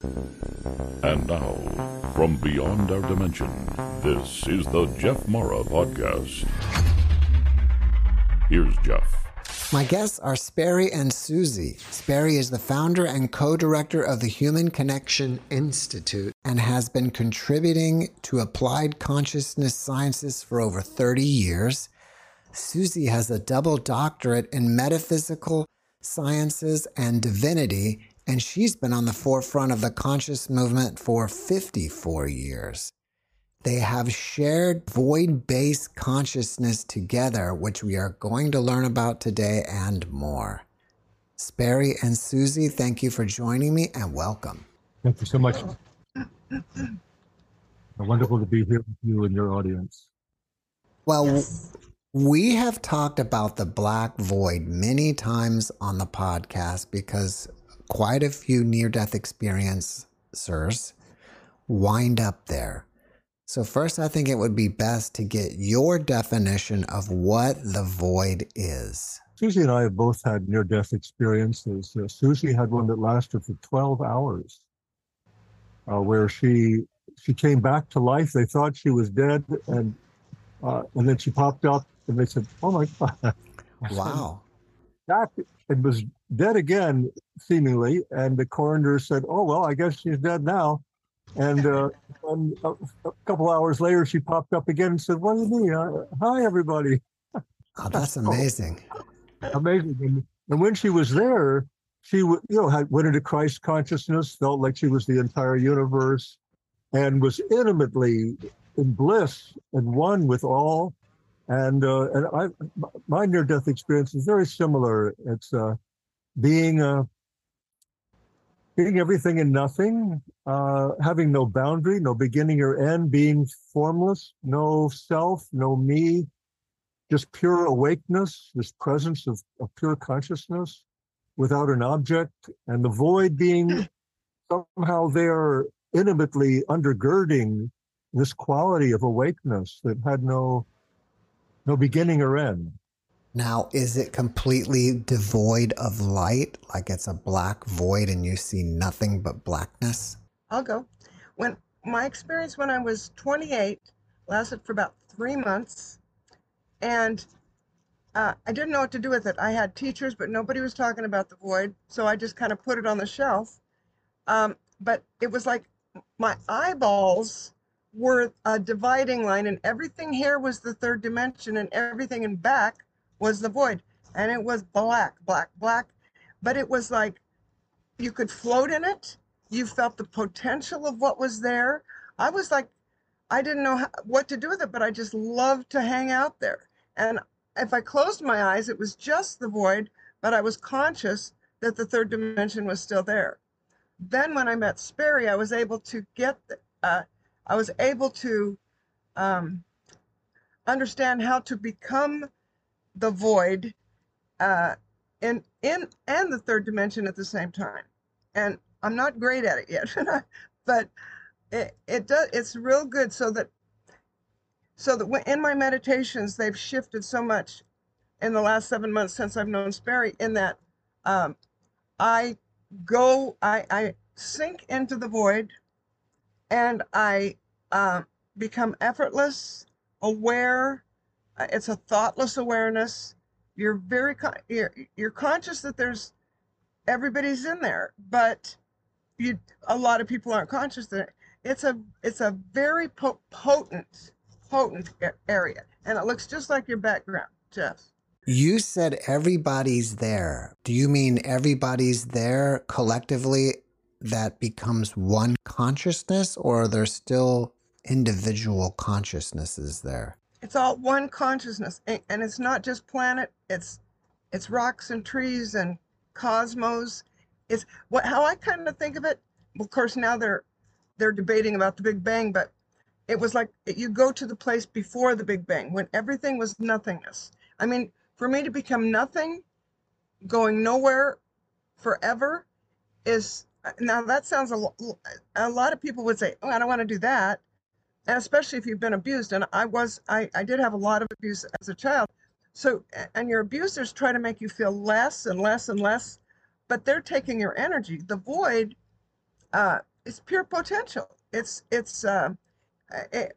And now, from beyond our dimension, this is the Jeff Mara Podcast. Here's Jeff. My guests are Sperry and Susie. Sperry is the founder and co-director of the Human Connection Institute and has been contributing to applied consciousness sciences for over 30 years. Susie has a double doctorate in metaphysical sciences and divinity, and she's been on the forefront of the conscious movement for 54 years. They have shared void-based consciousness together, which we are going to learn about today and more. Sperry and Susie, thank you for joining me and welcome. Thank you so much. Wonderful to be here with you and your audience. Well, we have talked about the black void many times on the podcast because quite a few near-death experiencers wind up there. So first, I think it would be best to get your definition of what the void is. Susie and I have both had near-death experiences. Susie had one that lasted for 12 hours, where she came back to life. They thought she was dead, and then she popped up, and they said, "Oh my God!" Wow! It was dead again, seemingly, and the coroner said, "Oh well, I guess she's dead now." And a couple hours later, she popped up again and said, "What do you mean? Hi, everybody." Oh, that's amazing. Amazing. And when she was there, she went into Christ consciousness, felt like she was the entire universe, and was intimately in bliss and one with all. And my near-death experience is very similar. It's being everything and nothing, having no boundary, no beginning or end, being formless, no self, no me, just pure awakeness, this presence of pure consciousness without an object, and the void being somehow there intimately undergirding this quality of awakeness that had no beginning or end. Now, is it completely devoid of light? Like it's a black void and you see nothing but blackness? I'll go. When my experience when I was 28 lasted for about 3 months, and I didn't know what to do with it. I had teachers, but nobody was talking about the void, so I just kind of put it on the shelf. But it was like my eyeballs were a dividing line, and everything here was the third dimension, and everything in back was the void, and it was black, but it was like you could float in it. You felt the potential of what was there. I was like, I didn't know what to do with it, but I just loved to hang out there. And if I closed my eyes, it was just the void, but I was conscious that the third dimension was still there. Then when I met Sperry, I was able to understand how to become the void in the third dimension at the same time. And I'm not great at it yet, but it's real good so that in my meditations, they've shifted so much in the last 7 months since I've known Sperry, in that I sink into the void, and I become effortless, aware. It's a thoughtless awareness. You're you're conscious that everybody's in there, but a lot of people aren't conscious that it's a very potent area, and it looks just like your background, Jeff. You said everybody's there. Do you mean everybody's there collectively that becomes one consciousness, or are there still individual consciousnesses there? It's all one consciousness, and it's not just planet. It's rocks and trees and cosmos. It's how I kind of think of it. Of course, now they're debating about the Big Bang, but it was like you go to the place before the Big Bang when everything was nothingness. I mean, for me to become nothing, going nowhere forever, now that sounds a lot of people would say, "Oh, I don't want to do that." And especially if you've been abused. And I did have a lot of abuse as a child. So, and your abusers try to make you feel less and less and less, but they're taking your energy. The void it's pure potential. I,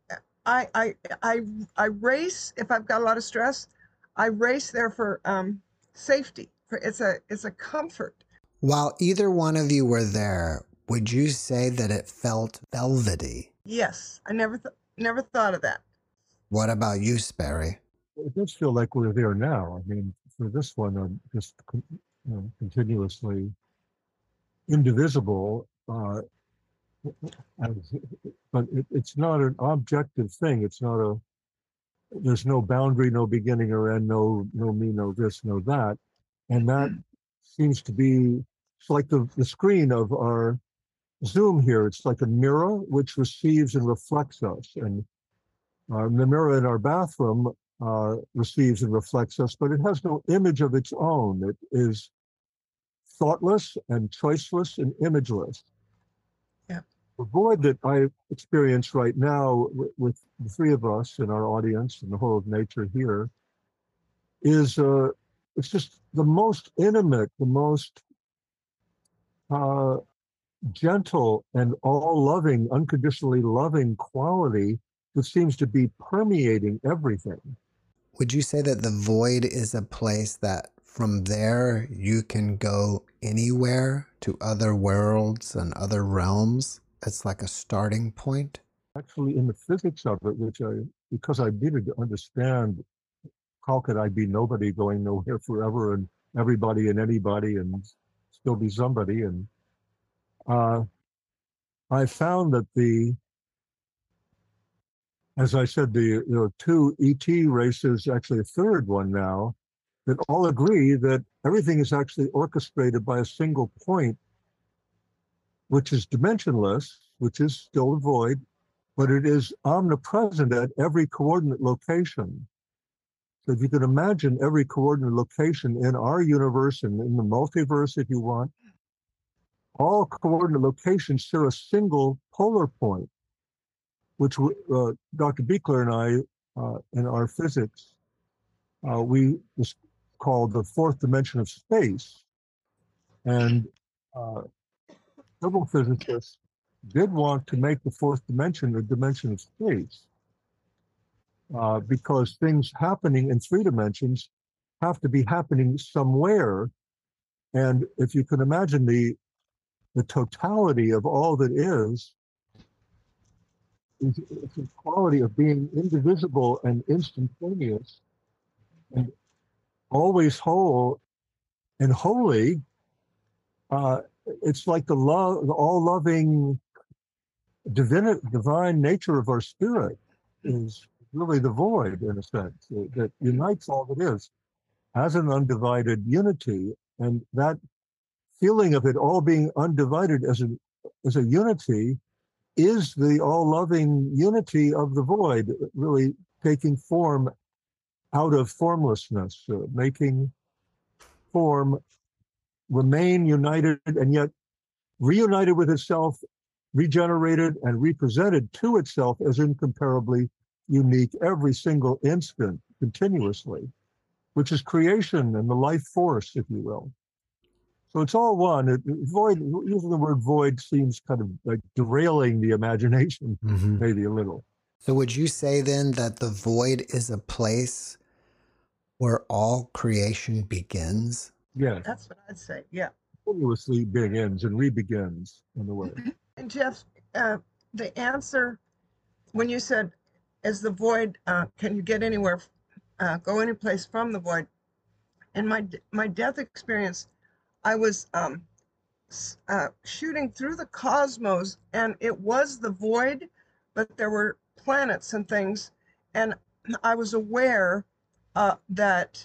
I race if I've got a lot of stress. I race there for safety. It's a comfort. While either one of you were there, would you say that it felt velvety? Yes, I never thought of that. What about you, Sperry? It does feel like we're there now. I mean, for this one, I'm just continuously indivisible. But it's not an objective thing. It's not a. There's no boundary, no beginning or end, no me, no this, no that, and that seems to be. It's like the screen of our Zoom here. It's like a mirror which receives and reflects us, and the mirror in our bathroom receives and reflects us, but it has no image of its own. It is thoughtless and choiceless and imageless. Yeah. The void that I experience right now with the three of us and our audience and the whole of nature here is it's just the most intimate, the most gentle and all-loving, unconditionally loving quality that seems to be permeating everything. Would you say that the void is a place that from there you can go anywhere to other worlds and other realms? It's like a starting point? Actually, in the physics of it, because I needed to understand how could I be nobody going nowhere forever and everybody and anybody and still be somebody. And I found that as I said, the two ET races, actually a third one now, that all agree that everything is actually orchestrated by a single point, which is dimensionless, which is still a void, but it is omnipresent at every coordinate location. So if you can imagine every coordinate location in our universe and in the multiverse, if you want, all coordinate locations share a single polar point, which Dr. Buechler and I, in our physics, we just call the fourth dimension of space. And several physicists did want to make the fourth dimension a dimension of space because things happening in three dimensions have to be happening somewhere. And if you can imagine the totality of all that is, it's a quality of being indivisible and instantaneous and always whole and holy. It's like the all-loving divine nature of our spirit is really the void, in a sense, that unites all that is as an undivided unity. And that feeling of it all being undivided as a unity is the all-loving unity of the void, really taking form out of formlessness, making form remain united and yet reunited with itself, regenerated and represented to itself as incomparably unique every single instant, continuously, which is creation and the life force, if you will. So it's all one. Void, using the word void seems kind of like derailing the imagination, maybe a little. So would you say then that the void is a place where all creation begins? Yes. That's what I'd say. Yeah. Continuously begins and rebegins in a way. And Jeff, the answer when you said, "Is the void? Can you get anywhere? Go any place from the void?" In my death experience, I was shooting through the cosmos, and it was the void, but there were planets and things, and I was aware that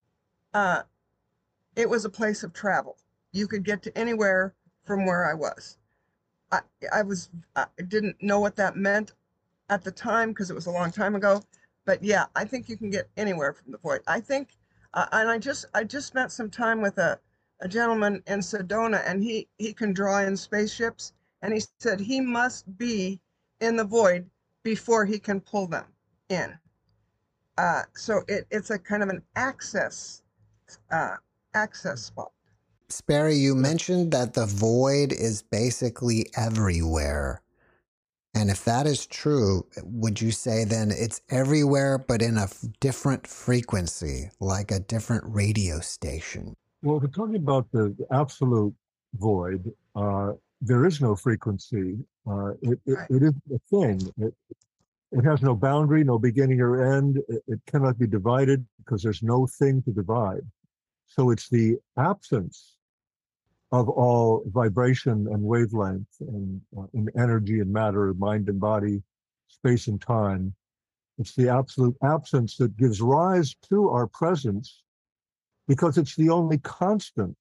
it was a place of travel. You could get to anywhere from where I was. I didn't know what that meant at the time because it was a long time ago, but yeah, I think you can get anywhere from the void. I think, and I just spent some time with a gentleman in Sedona, and he can draw in spaceships, and he said he must be in the void before he can pull them in. So it's a kind of an access spot. Sperry, you mentioned that the void is basically everywhere. And if that is true, would you say then it's everywhere but in a different frequency, like a different radio station? Well, if we're talking about the absolute void, there is no frequency. Right. It is a thing. It has no boundary, no beginning or end. It cannot be divided because there's no thing to divide. So it's the absence of all vibration and wavelength and in energy and matter, mind and body, space and time. It's the absolute absence that gives rise to our presence because it's the only constant.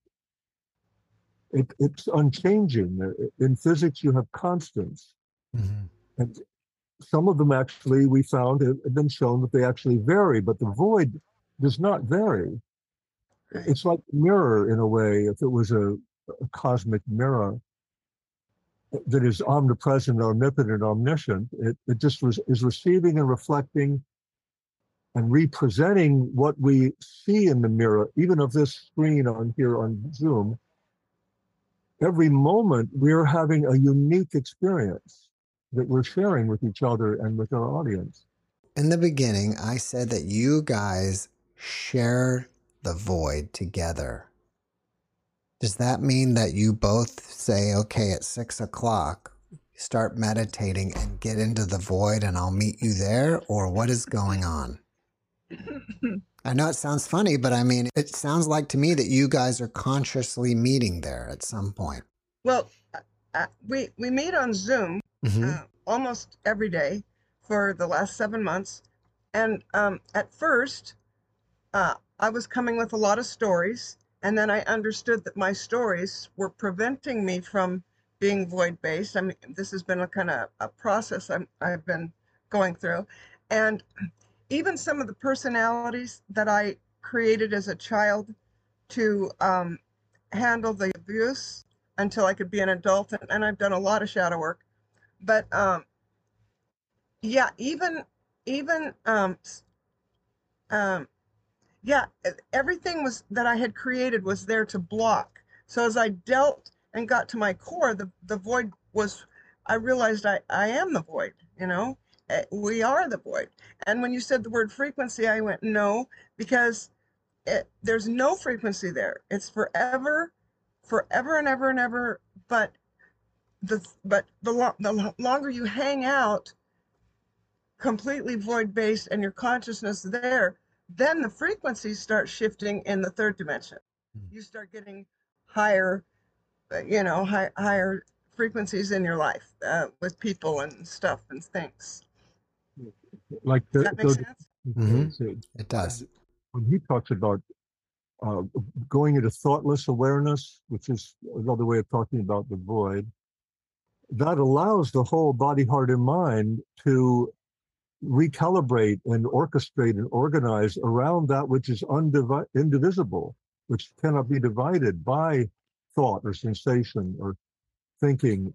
It's unchanging. In physics, you have constants. Mm-hmm. And some of them actually, we found, have been shown that they actually vary, but the void does not vary. Right. It's like a mirror in a way. If it was a cosmic mirror that is omnipresent, omnipotent, omniscient, it just is receiving and reflecting and representing what we see in the mirror, even of this screen on here on Zoom. Every moment we're having a unique experience that we're sharing with each other and with our audience. In the beginning, I said that you guys share the void together. Does that mean that you both say, okay, at 6 o'clock, start meditating and get into the void and I'll meet you there? Or what is going on? I know it sounds funny, but I mean, it sounds like to me that you guys are consciously meeting there at some point. Well, we meet on Zoom almost every day for the last 7 months. And at first, I was coming with a lot of stories. And then I understood that my stories were preventing me from being void-based. I mean, this has been a kind of a process I've been going through. And even some of the personalities that I created as a child to handle the abuse until I could be an adult, and I've done a lot of shadow work. But yeah, even yeah, everything was that I had created was there to block. So as I dealt and got to my core, the void was, I realized I am the void, you know, we are the void. And when you said the word frequency, I went, no, because there's no frequency there. It's forever, forever and ever and ever. But the longer you hang out completely void based and your consciousness there, then the frequencies start shifting in the third dimension. You start getting higher, higher frequencies in your life with people and stuff and things. Like Does that make sense? It does. When he talks about going into thoughtless awareness, which is another way of talking about the void, that allows the whole body, heart, and mind to recalibrate and orchestrate and organize around that which is indivisible, which cannot be divided by thought or sensation or thinking.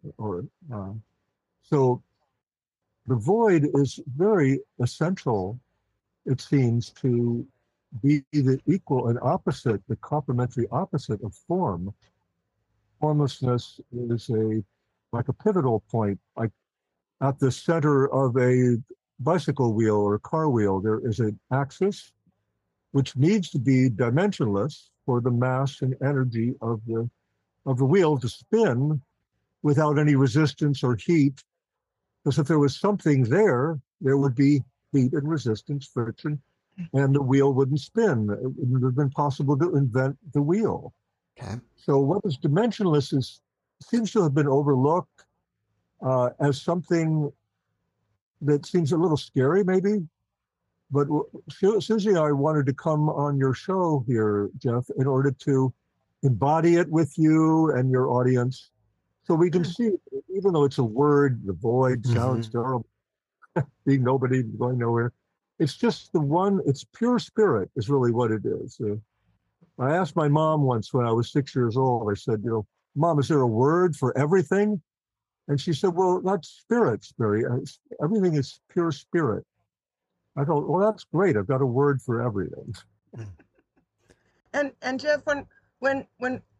So the void is very essential, it seems, to be the equal and opposite, the complementary opposite of form. Formlessness is like a pivotal point, like at the center of a bicycle wheel or car wheel, there is an axis which needs to be dimensionless for the mass and energy of the wheel to spin without any resistance or heat. Because if there was something there, there would be heat and resistance, friction, and the wheel wouldn't spin. It would have been possible to invent the wheel. Okay. So what is dimensionless seems to have been overlooked as something that seems a little scary, maybe. But Susie and I wanted to come on your show here, Jeff, in order to embody it with you and your audience, so we can see, even though it's a word, the void sounds terrible, being nobody, going nowhere. It's just it's pure spirit is really what it is. I asked my mom once when I was 6 years old, I said, Mom, is there a word for everything? And she said, well, that's spirit, everything is pure spirit. I thought, well, that's great. I've got a word for everything. And Jeff, when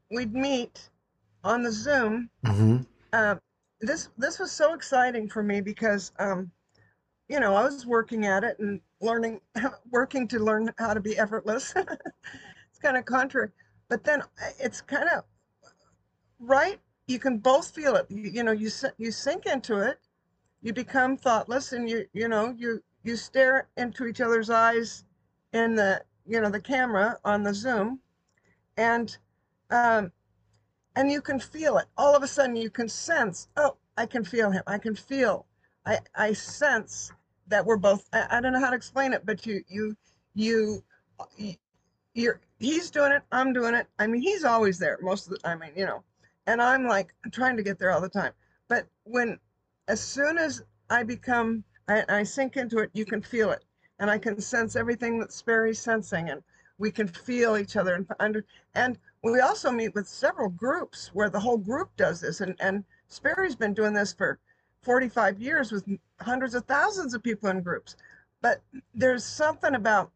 we'd meet on the Zoom. Mm-hmm. Uh, this was so exciting for me because you know, I was working at it and learning, working to learn how to be effortless. It's kind of contrary, but then it's kind of right. You can both feel it. You know, you sink into it. You become thoughtless, and you know you stare into each other's eyes in the the camera on the Zoom, and um, and you can feel it. All of a sudden, you can sense. Oh, I can feel him. I can feel. I sense that we're both. I don't know how to explain it, but you you're he's doing it. I'm doing it. I mean, he's always there most of the time. I mean, and I'm like trying to get there all the time. But as soon as I sink into it, you can feel it, and I can sense everything that Sperry's sensing, and we can feel each other and we also meet with several groups where the whole group does this, and Sperry's been doing this for 45 years with hundreds of thousands of people in groups. But there's something about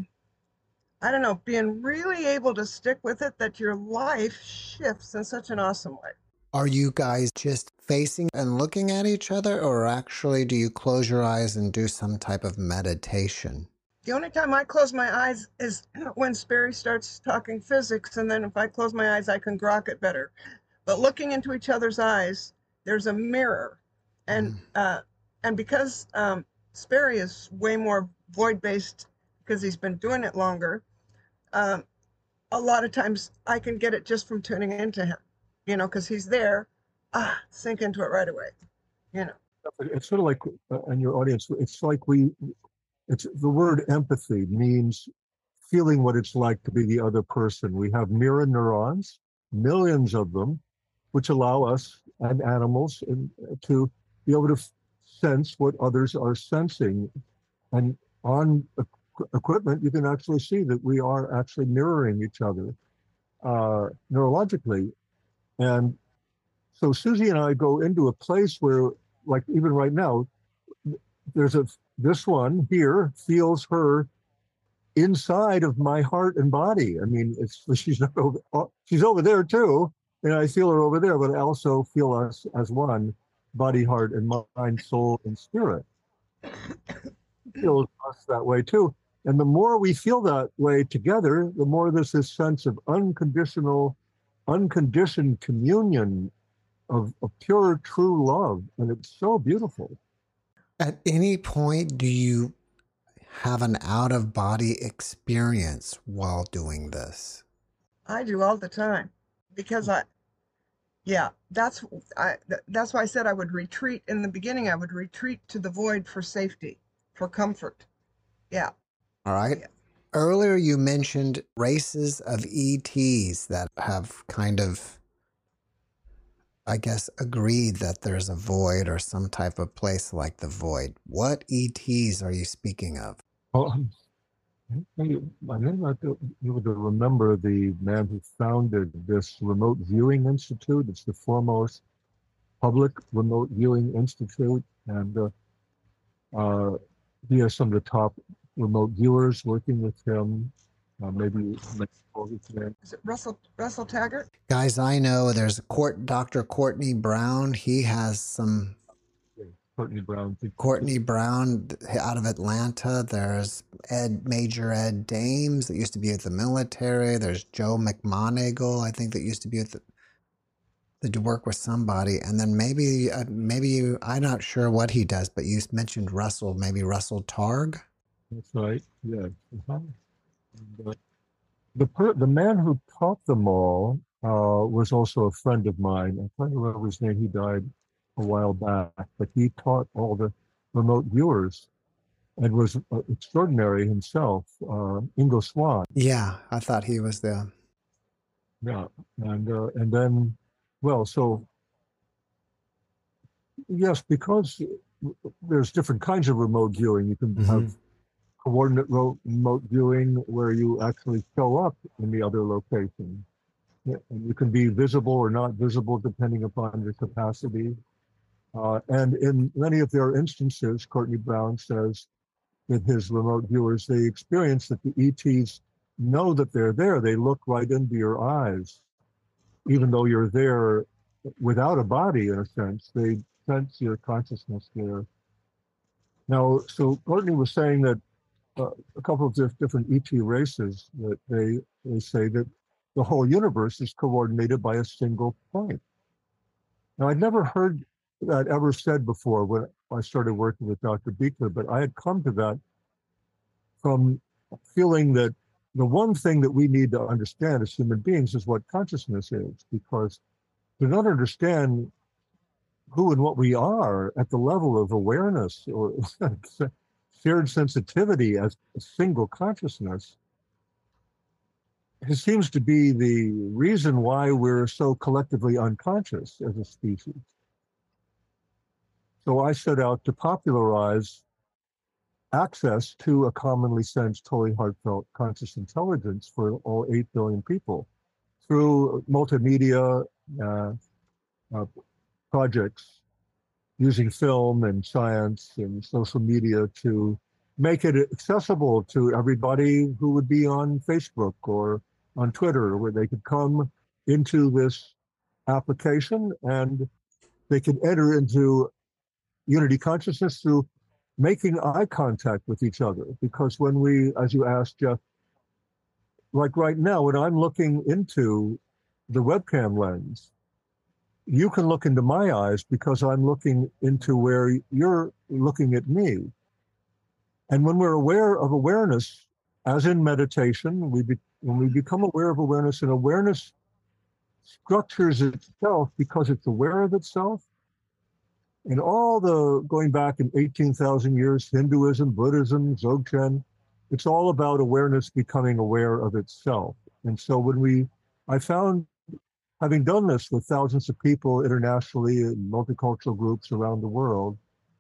I don't know, being really able to stick with it, that your life shifts in such an awesome way. Are you guys just facing and looking at each other, or actually do you close your eyes and do some type of meditation? The only time I close my eyes is when Sperry starts talking physics, and then if I close my eyes, I can grok it better. But looking into each other's eyes, there's a mirror, and because Sperry is way more void-based because he's been doing it longer, a lot of times I can get it just from tuning into him, because he's there. Sink into it right away, It's sort of like, in your audience, it's like it's the word empathy means feeling what it's like to be the other person. We have mirror neurons, millions of them, which allow us and animals to be able to sense what others are sensing. And on equipment, you can actually see that we are actually mirroring each other neurologically. And so Susie and I go into a place where, like even right now, this one here feels her inside of my heart and body. I mean, she's not over, she's over there too, and I feel her over there, but I also feel us as one, body, heart, and mind, soul, and spirit. Feels us that way too. And the more we feel that way together, the more there's this sense of unconditioned communion of pure, true love. And it's so beautiful. At any point, do you have an out-of-body experience while doing this? I do all the time, because that's why I said I would retreat in the beginning. I would retreat to the void for safety, for comfort. Yeah. All right. Yeah. Earlier you mentioned races of ETs that have kind of, I guess, agreed that there's a void or some type of place like the void. What ETs are you speaking of? Well, I may not be able to remember the man who founded this remote viewing institute. It's the foremost public remote viewing institute, and he has some of the top remote viewers working with him. Maybe is it Russell Taggart? Guys, I know there's Dr. Courtney Brown. He has some. Courtney Brown out of Atlanta. There's Major Ed Dames that used to be at the military. There's Joe McMoneagle, I think, that used to be at to work with somebody. And then maybe I'm not sure what he does, but you mentioned maybe Russell Targ. That's right. Yeah. The man who taught them all was also a friend of mine. I can't remember his name. He died a while back, but he taught all the remote viewers and was extraordinary himself. Ingo Swann. Yeah, I thought he was the. Yeah, and then, well, so yes, because there's different kinds of remote viewing. You can have coordinate remote viewing where you actually show up in the other location. And you can be visible or not visible depending upon your capacity. And in many of their instances, Courtney Brown says, with his remote viewers, they experience that the ETs know that they're there. They look right into your eyes. even though you're there without a body, in a sense, they sense your consciousness there. Now, so Courtney was saying that a couple of different ET races, that they say that the whole universe is coordinated by a single point. Now, I'd never heard that ever said before when I started working with Dr. Buechler, but I had come to that from feeling that the one thing that we need to understand as human beings is what consciousness is, because to not understand who and what we are at the level of awareness or shared sensitivity as a single consciousness, it seems to be the reason why we're so collectively unconscious as a species. So I set out to popularize access to a commonly sensed, totally heartfelt conscious intelligence for all 8 billion people through multimedia projects using film and science and social media to make it accessible to everybody who would be on Facebook or on Twitter, where they could come into this application and they could enter into unity consciousness through making eye contact with each other. Because when we, as you asked, Jeff, like right now, when I'm looking into the webcam lens, you can look into my eyes because I'm looking into where you're looking at me. And when we're aware of awareness, as in meditation, when we become aware of awareness, and awareness structures itself because it's aware of itself. And all the, going back in 18,000 years, Hinduism, Buddhism, Dzogchen, it's all about awareness becoming aware of itself. And so I found, having done this with thousands of people internationally in multicultural groups around the world,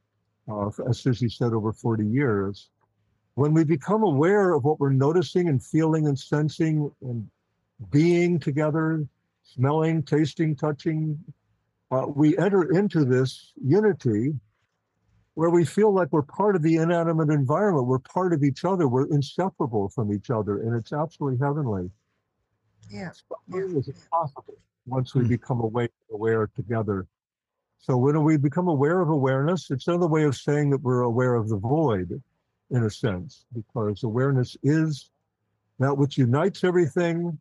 as Susie said, over 40 years, when we become aware of what we're noticing and feeling and sensing and being together, smelling, tasting, touching, we enter into this unity where we feel like we're part of the inanimate environment. We're part of each other. We're inseparable from each other. And it's absolutely heavenly. Yeah. It's possible once we become aware together. So when we become aware of awareness, it's another way of saying that we're aware of the void, in a sense, because awareness is that which unites everything,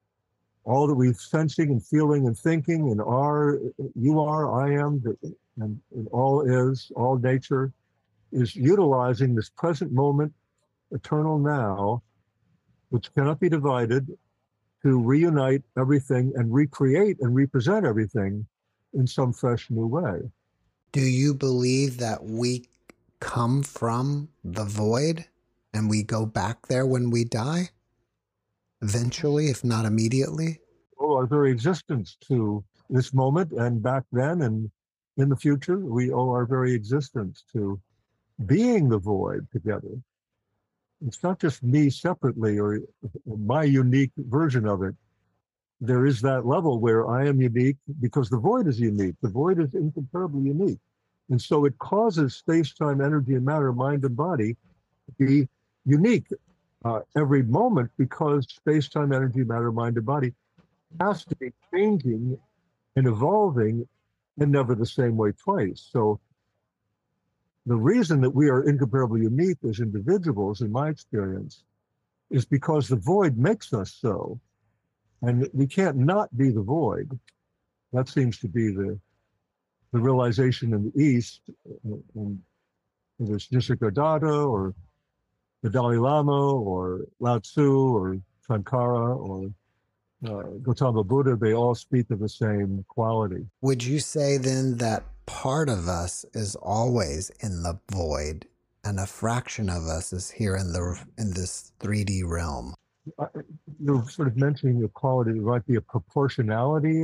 all that we're sensing and feeling and thinking, and you are, I am, and all is, all nature is utilizing this present moment, eternal now, which cannot be divided, to reunite everything and recreate and represent everything in some fresh new way. Do you believe that we come from the void and we go back there when we die? Eventually, if not immediately? Oh, our very existence to this moment and back then and in the future, we owe our very existence to being the void together. It's not just me separately or my unique version of it. There is that level where I am unique because the void is unique. The void is incomparably unique. And so it causes space-time, energy, and matter, mind and body to be unique every moment, because space-time, energy, matter, mind, and body has to be changing and evolving, and never the same way twice. So the reason that we are incomparably unique as individuals, in my experience, is because the void makes us so. And we can't not be the void. That seems to be the realization in the East, and whether it's Nisargadatta or the Dalai Lama or Lao Tzu or Sankara or Gautama Buddha, they all speak of the same quality. Would you say then that part of us is always in the void and a fraction of us is here in this 3D realm? You're sort of mentioning the quality, there might be a proportionality.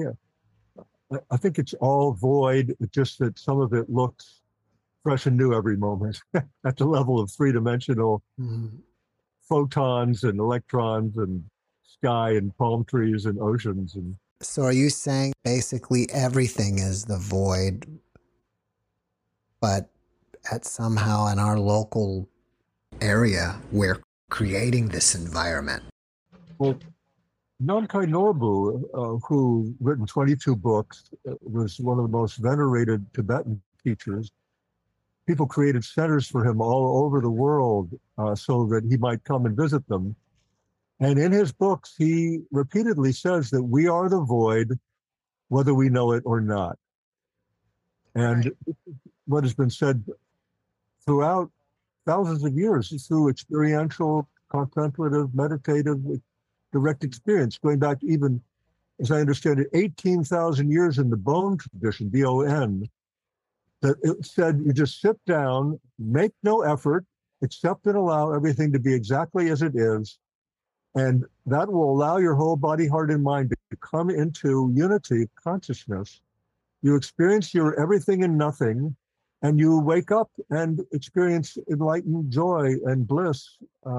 I think it's all void, just that some of it looks fresh and new every moment at the level of three-dimensional photons and electrons and sky and palm trees and oceans. And so are you saying basically everything is the void, but somehow in our local area, we're creating this environment? Well, Nankai Norbu, who written 22 books, was one of the most venerated Tibetan teachers. People created centers for him all over the world so that he might come and visit them. And in his books, he repeatedly says that we are the void, whether we know it or not. And Right. what has been said throughout thousands of years through experiential, contemplative, meditative, direct experience, going back even, as I understand it, 18,000 years in the Bon tradition, BON, that it said you just sit down, make no effort, accept and allow everything to be exactly as it is, and that will allow your whole body, heart, and mind to come into unity of consciousness. You experience your everything and nothing, and you wake up and experience enlightened joy and bliss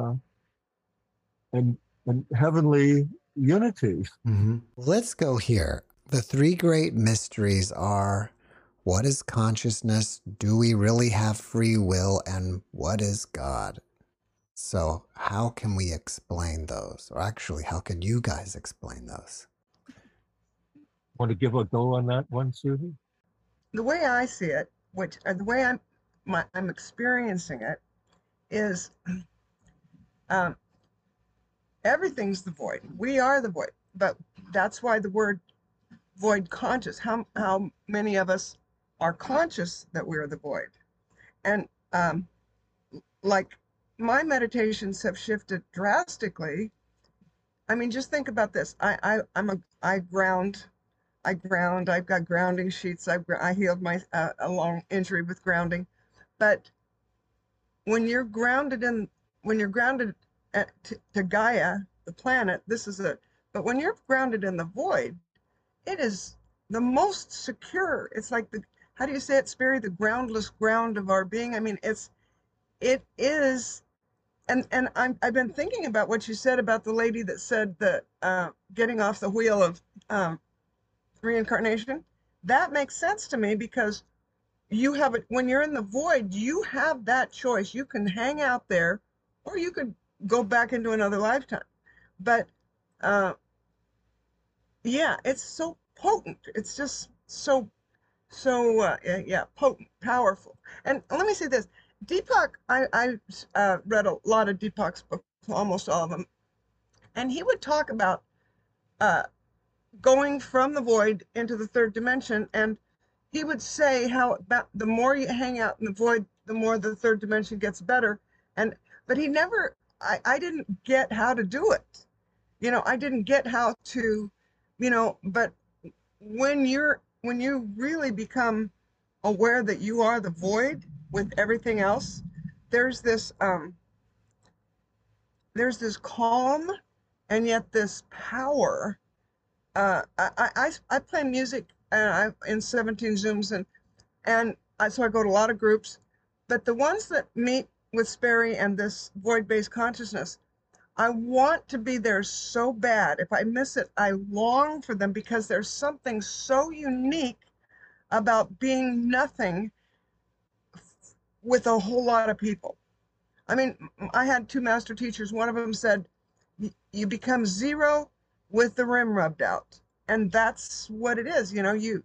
and, and heavenly unity. Mm-hmm. Let's go here. The three great mysteries are: what is consciousness? Do we really have free will? And what is God? So, how can we explain those? Or actually, how can you guys explain those? Want to give a go on that one, Susie? The way I see it, which the way I'm experiencing it, is um, everything's the void. We are the void, but that's why the word void conscious. How many of us are conscious that we're the void? And like my meditations have shifted drastically. I mean, just think about this. I ground. I've got grounding sheets. I healed my a long injury with grounding, but when you're grounded in when you're grounded to Gaia, the planet, this is it. But when you're grounded in the void, it is the most secure. It's like the how do you say it, Sperry? The groundless ground of our being. I mean, it is. And I've been thinking about what you said about the lady that said that getting off the wheel of reincarnation. That makes sense to me because you have it when you're in the void, you have that choice. You can hang out there or you could go back into another lifetime. But uh, yeah, it's so potent. It's just yeah, potent, powerful. And let me say this. Deepak, I read a lot of Deepak's books, almost all of them, and he would talk about uh, going from the void into the third dimension. And he would say how about the more you hang out in the void, the more the third dimension gets better. And but he never, I didn't get how to do it. I didn't get how to, but when you really become aware that you are the void with everything else, there's this calm and yet this power. I play music in 17 Zooms so I go to a lot of groups, but the ones that meet with Sperry and this void-based consciousness, I want to be there so bad. If I miss it, I long for them because there's something so unique about being nothing with a whole lot of people. I mean, I had two master teachers. One of them said, you become zero with the rim rubbed out. And that's what it is.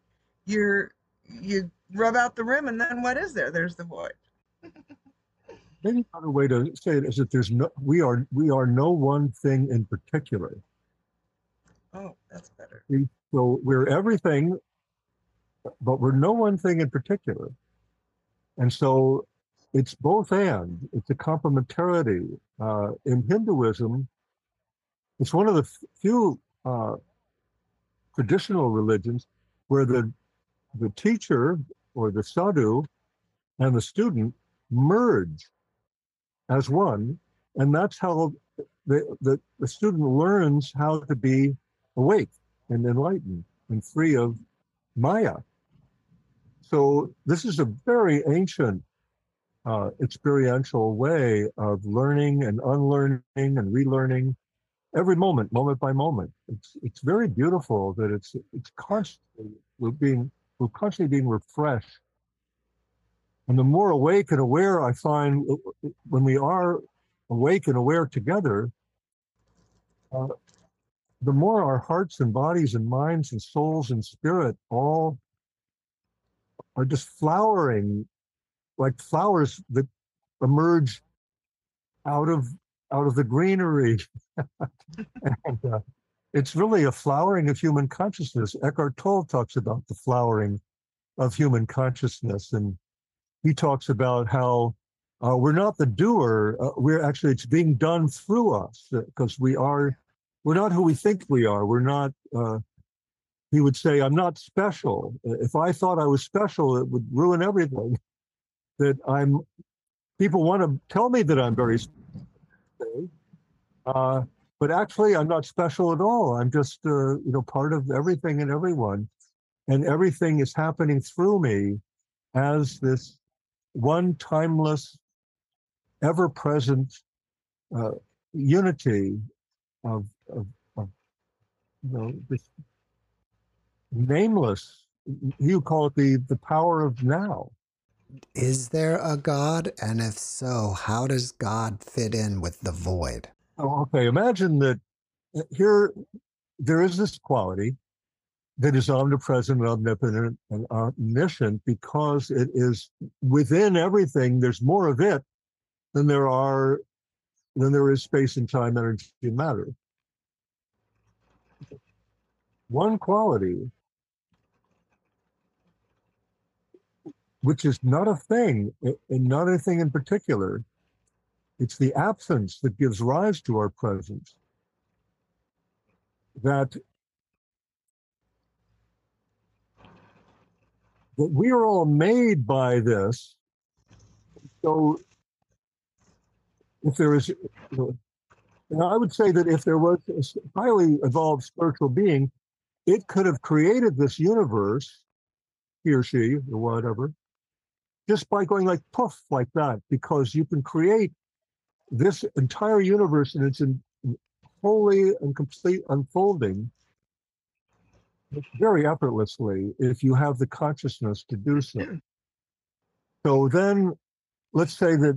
You rub out the rim and then what is there? There's the void. Maybe another way to say it is that we are no one thing in particular. Oh, that's better. So we're everything, but we're no one thing in particular. And so it's both and. It's a complementarity. In Hinduism, it's one of the few traditional religions where the teacher or the sadhu and the student merge as one, and that's how the student learns how to be awake and enlightened and free of Maya. So this is a very ancient experiential way of learning and unlearning and relearning every moment, moment by moment. It's very beautiful that it's constantly we're constantly being refreshed. And the more awake and aware I find when we are awake and aware together, uh, the more our hearts and bodies and minds and souls and spirit all are just flowering like flowers that emerge out of the greenery. And it's really a flowering of human consciousness. Eckhart Tolle talks about the flowering of human consciousness, and he talks about how we're not the doer. We're actually, it's being done through us, because we're not who we think we are. We're not. He would say, "I'm not special. If I thought I was special, it would ruin everything." That people want to tell me that I'm very special, but actually I'm not special at all. I'm just part of everything and everyone, and everything is happening through me as this one timeless, ever-present unity of this nameless. You call it the power of now. Is there a God? And if so, how does God fit in with the void? Oh, okay, imagine that here there is this quality that is omnipresent and omnipotent and omniscient, because it is within everything. There's more of it than there is space and time, energy, and matter. One quality, which is not a thing, and not anything in particular. It's the absence that gives rise to our presence. That we are all made by this. So if there is, I would say that if there was a highly evolved spiritual being, it could have created this universe, he or she, or whatever, just by going like poof, like that, because you can create this entire universe in its wholly and complete unfolding very effortlessly if you have the consciousness to do so. So then let's say that,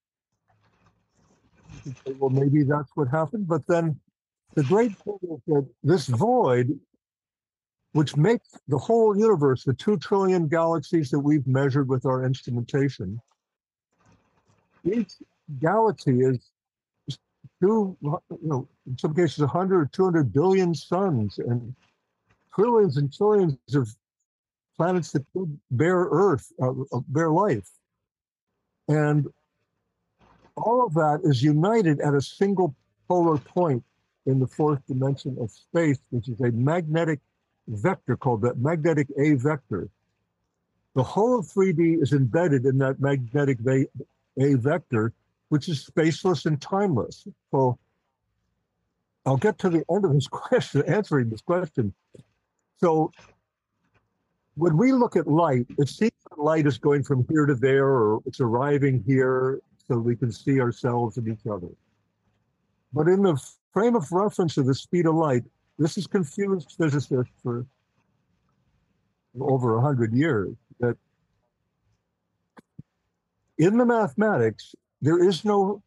well, maybe that's what happened, but then the great thing is that this void, which makes the whole universe, the 2 trillion galaxies that we've measured with our instrumentation, each galaxy is in some cases 100 or 200 billion suns, and trillions and trillions of planets that could bear Earth, bear life. And all of that is united at a single polar point in the 4th dimension of space, which is a magnetic vector called the magnetic A vector. The whole of 3D is embedded in that magnetic A vector, which is spaceless and timeless. So I'll get to the end of this question, answering this question. So when we look at light, it seems that light is going from here to there, or it's arriving here so we can see ourselves and each other. But in the frame of reference of the speed of light, this has confused physicists for over 100 years, that in the mathematics, there is no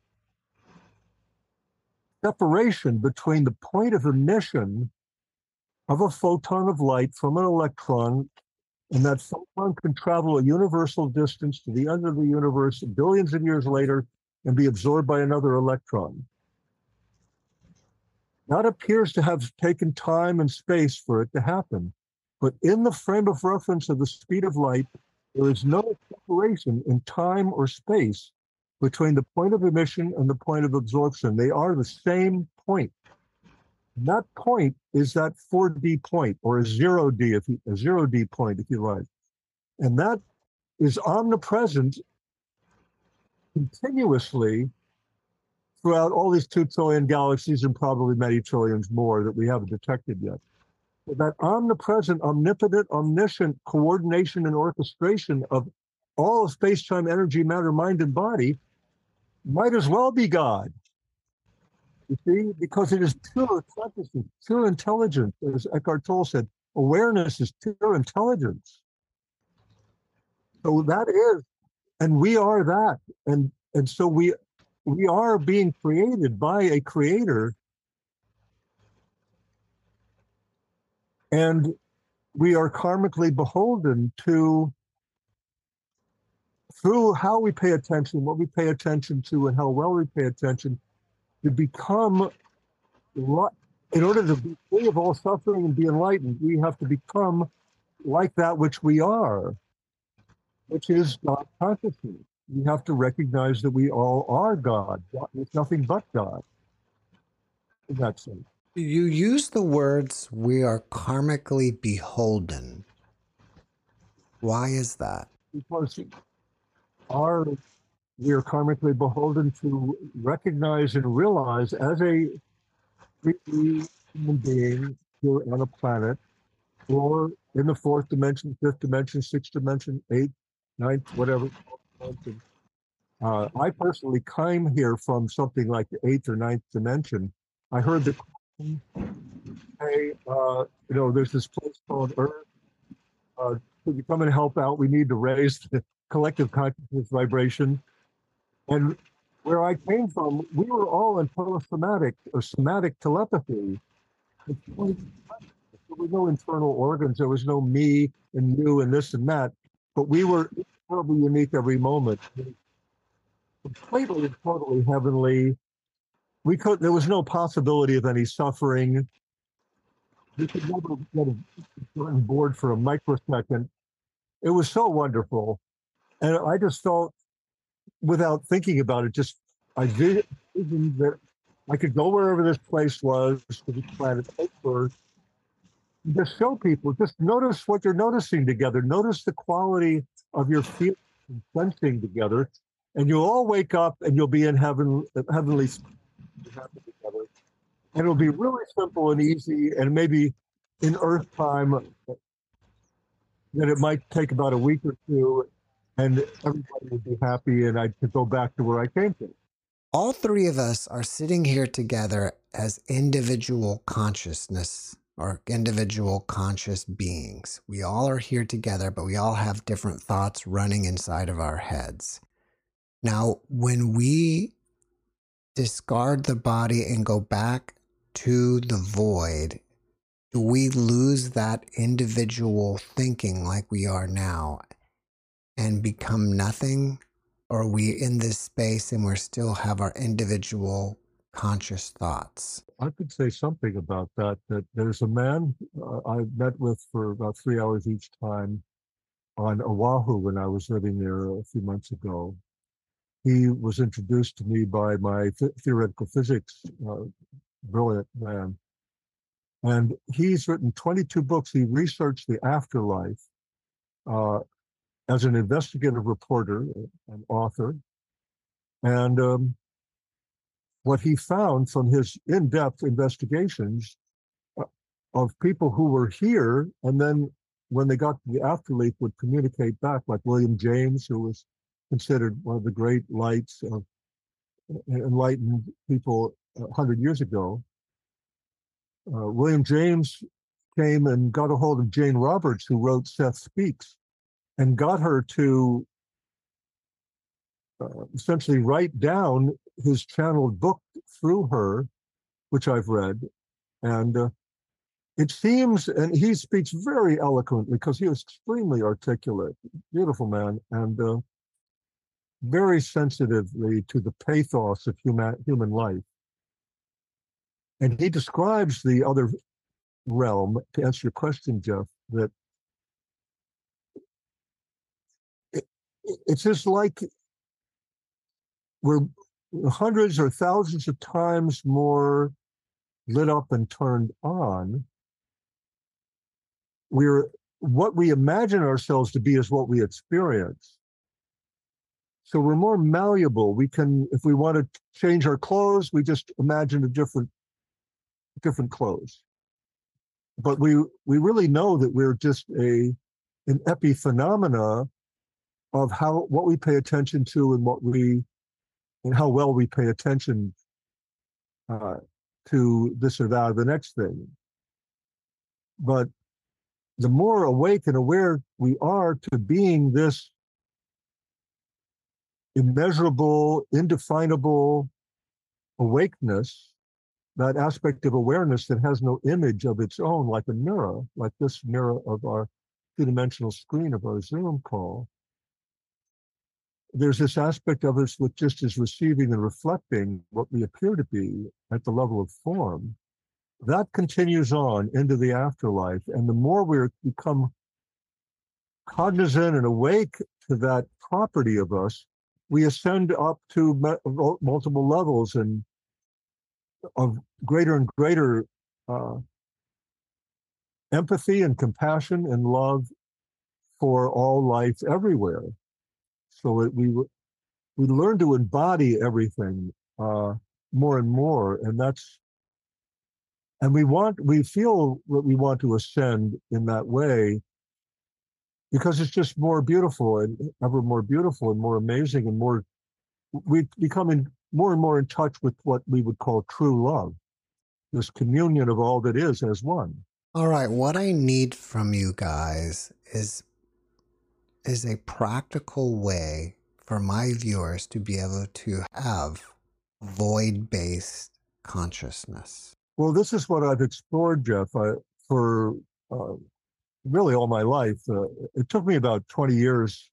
separation between the point of emission of a photon of light from an electron, and that photon can travel a universal distance to the end of the universe billions of years later and be absorbed by another electron. That appears to have taken time and space for it to happen. But in the frame of reference of the speed of light, there is no separation in time or space between the point of emission and the point of absorption. They are the same point. And that point is that 4D point, or a 0D point, if you like. And that is omnipresent continuously throughout all these 2 trillion galaxies, and probably many trillions more that we haven't detected yet. But that omnipresent, omnipotent, omniscient coordination and orchestration of all of space-time, energy, matter, mind, and body might as well be God. You see, because it is pure consciousness, pure intelligence, as Eckhart Tolle said. Awareness is pure intelligence. So that is, and we are that, and so we are being created by a creator And we are karmically beholden to, through how we pay attention, what we pay attention to, and how well we pay attention, to become, in order to be free of all suffering and be enlightened, we have to become like that which we are, which is God consciousness. We have to recognize that we all are God. There's nothing but God in that sense. You use the words, we are karmically beholden. Why is that? Because we are karmically beholden to recognize and realize as a human being here on a planet, or in the fourth dimension, fifth dimension, sixth dimension, eighth, ninth, whatever. I personally came here from something like the eighth or ninth dimension. I heard the hey, there's this place called Earth. Could you come and help out? We need to raise the collective consciousness vibration. And where I came from, we were all in telesomatic or somatic telepathy. There were no internal organs. There was no me and you and this and that. But we were incredibly unique every moment. Completely and totally heavenly. There was no possibility of any suffering. We could never get gotten bored for a microsecond. It was so wonderful. And I just felt, without thinking about it, I visioned that I could go wherever this place was, to this planet Earth, just show people, just notice what you're noticing together. Notice the quality of your feeling and sensing together. And you'll all wake up and you'll be in heavenly together. And it'll be really simple and easy, and maybe in Earth time that it might take about a week or two, and everybody would be happy, and I could go back to where I came from. All three of us are sitting here together as individual consciousness or individual conscious beings. We all are here together, but we all have different thoughts running inside of our heads. Now, when we discard the body and go back to the void, do we lose that individual thinking like we are now and become nothing? Or are we in this space and we still have our individual conscious thoughts? I could say something about that there's a man I met with for about 3 hours each time on Oahu when I was living there a few months ago. He was introduced to me by my theoretical physics brilliant man. And he's written 22 books. He researched the afterlife as an investigative reporter and author. And what he found from his in-depth investigations of people who were here, and then when they got to the afterlife would communicate back, like William James, who was considered one of the great lights of enlightened people 100 years ago. William James came and got a hold of Jane Roberts, who wrote Seth Speaks, and got her to essentially write down his channeled book through her, which I've read. And it seems, and he speaks very eloquently because he was extremely articulate, beautiful man, and very sensitively to the pathos of human life. And he describes the other realm, to answer your question, Jeff, that it's just like we're hundreds or thousands of times more lit up and turned on. What we imagine ourselves to be is what we experience. So we're more malleable. We can, if we want to change our clothes, we just imagine a different clothes. But we really know that we're just an epiphenomena of what we pay attention to and how well we pay attention to this or that or the next thing. But the more awake and aware we are to being this immeasurable, indefinable awakeness, that aspect of awareness that has no image of its own, like a mirror, like this mirror of our two-dimensional screen of our Zoom call. There's this aspect of us which just is receiving and reflecting what we appear to be at the level of form. That continues on into the afterlife. And the more we become cognizant and awake to that property of us, we ascend up to multiple levels and of greater and greater empathy and compassion and love for all life everywhere. So we learn to embody everything more and more, and we feel that we want to ascend in that way because it's just more beautiful and ever more beautiful and more amazing and more we becoming more and more in touch with what we would call true love, this communion of all that is as one. All right, what I need from you guys is a practical way for my viewers to be able to have void-based consciousness. Well, this is what I've explored, Jeff, for really all my life. It took me about 20 years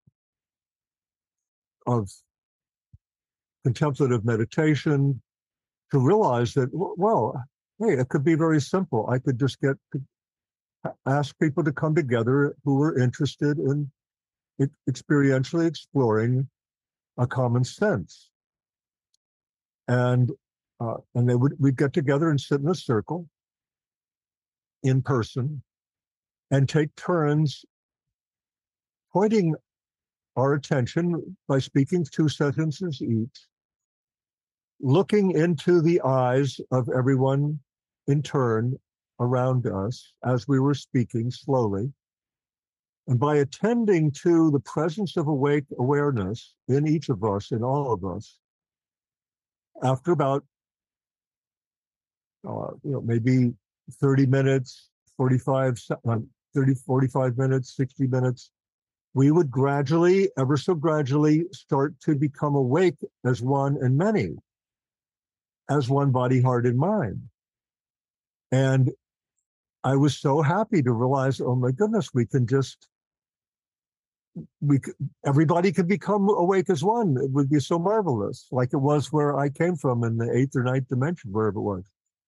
of contemplative meditation to realize that, well, hey, it could be very simple. I could just ask people to come together who were interested in experientially exploring a common sense. And we'd get together and sit in a circle in person and take turns pointing our attention by speaking 2 sentences each, looking into the eyes of everyone in turn around us as we were speaking slowly. And by attending to the presence of awake awareness in each of us, in all of us, after about, maybe 30 minutes, 45 minutes, 60 minutes, we would gradually, ever so gradually, start to become awake as one and many, as one body, heart, and mind. And I was so happy to realize, oh my goodness, everybody could become awake as one. It would be so marvelous, like it was where I came from in the 8th or 9th dimension, wherever it was.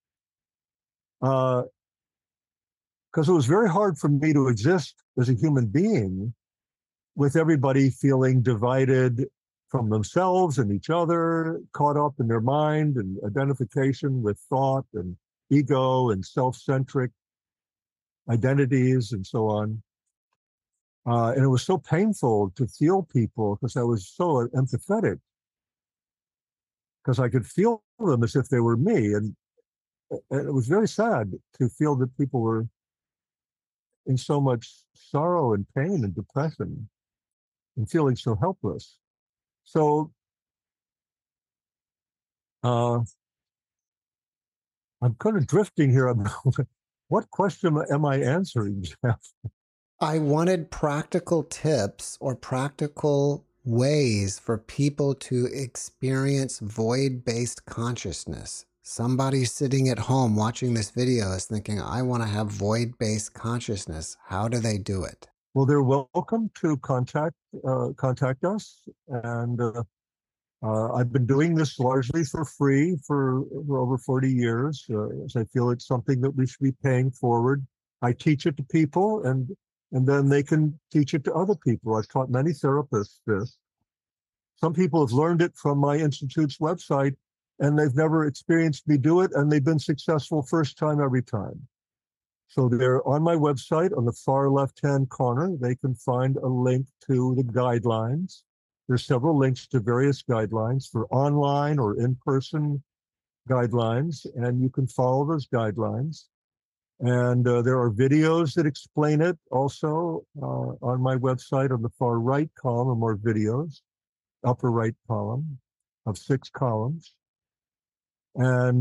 Because it was very hard for me to exist as a human being with everybody feeling divided from themselves and each other, caught up in their mind and identification with thought and ego and self-centric identities and so on. And it was so painful to feel people because I was so empathetic, because I could feel them as if they were me. And it was very sad to feel that people were in so much sorrow and pain and depression and feeling so helpless. So I'm kind of drifting here. What question am I answering, Jeff? I wanted practical tips or practical ways for people to experience void-based consciousness. Somebody sitting at home watching this video is thinking, I want to have void-based consciousness. How do they do it? Well, they're welcome to contact us. And I've been doing this largely for free for over 40 years, as I feel it's something that we should be paying forward. I teach it to people, and then they can teach it to other people. I've taught many therapists this. Some people have learned it from my institute's website, and they've never experienced me do it, and they've been successful first time every time. So they're on my website on the far left-hand corner. They can find a link to the guidelines. There's several links to various guidelines for online or in-person guidelines, and you can follow those guidelines. And there are videos that explain it also on my website. On the far right column are more videos, upper right column of 6 columns. And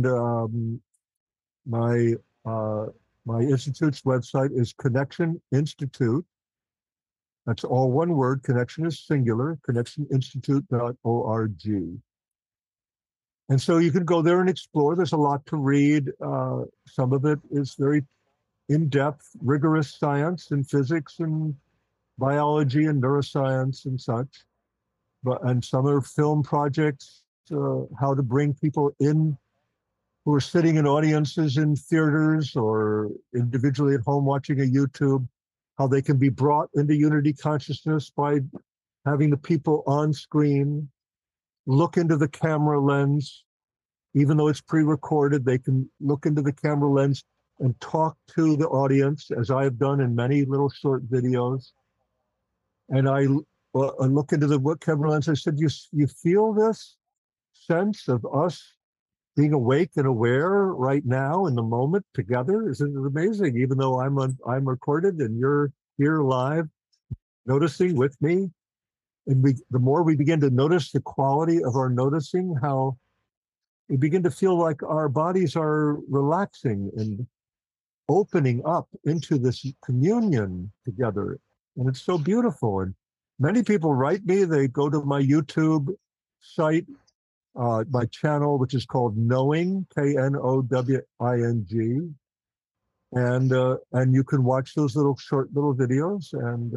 my institute's website is Connection Institute. That's all one word. Connection is singular, connectioninstitute.org. And so you can go there and explore. There's a lot to read. Some of it is very in-depth, rigorous science and physics and biology and neuroscience and such. And some are film projects, how to bring people in who are sitting in audiences in theaters or individually at home watching a YouTube, how they can be brought into unity consciousness by having the people on screen look into the camera lens. Even though it's pre-recorded, they can look into the camera lens and talk to the audience, as I have done in many little short videos. And I look into the camera lens. I said, you feel this sense of us being awake and aware right now in the moment together? Isn't it amazing? Even though I'm recorded and you're here live, noticing with me. And the more we begin to notice the quality of our noticing, how we begin to feel like our bodies are relaxing and opening up into this communion together. And it's so beautiful. And many people write me, they go to my YouTube site, my channel, which is called Knowing, Knowing. And you can watch those short little videos. And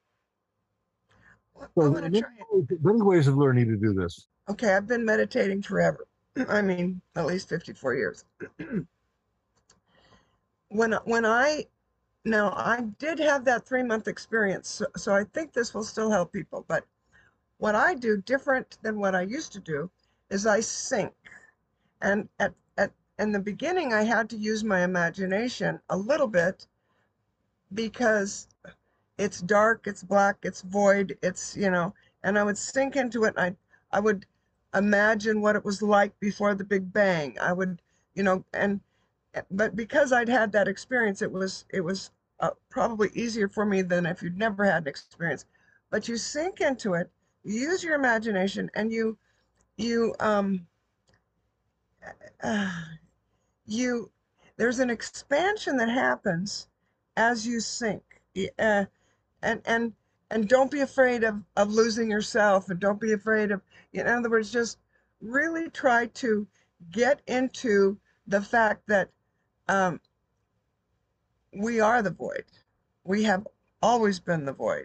so many ways of learning to do this. Okay, I've been meditating forever. I mean, at least 54 years. I did have that 3-month experience, so I think this will still help people. But what I do different than what I used to do is I sync. And in the beginning, I had to use my imagination a little bit because it's dark, it's black, it's void, and I would sink into it. And I would imagine what it was like before the Big Bang. I would, but because I'd had that experience, it was probably easier for me than if you'd never had an experience. But you sink into it, you use your imagination, and there's an expansion that happens as you sink. And don't be afraid of losing yourself, and don't be afraid of, in other words, just really try to get into the fact that we are the void. We have always been the void.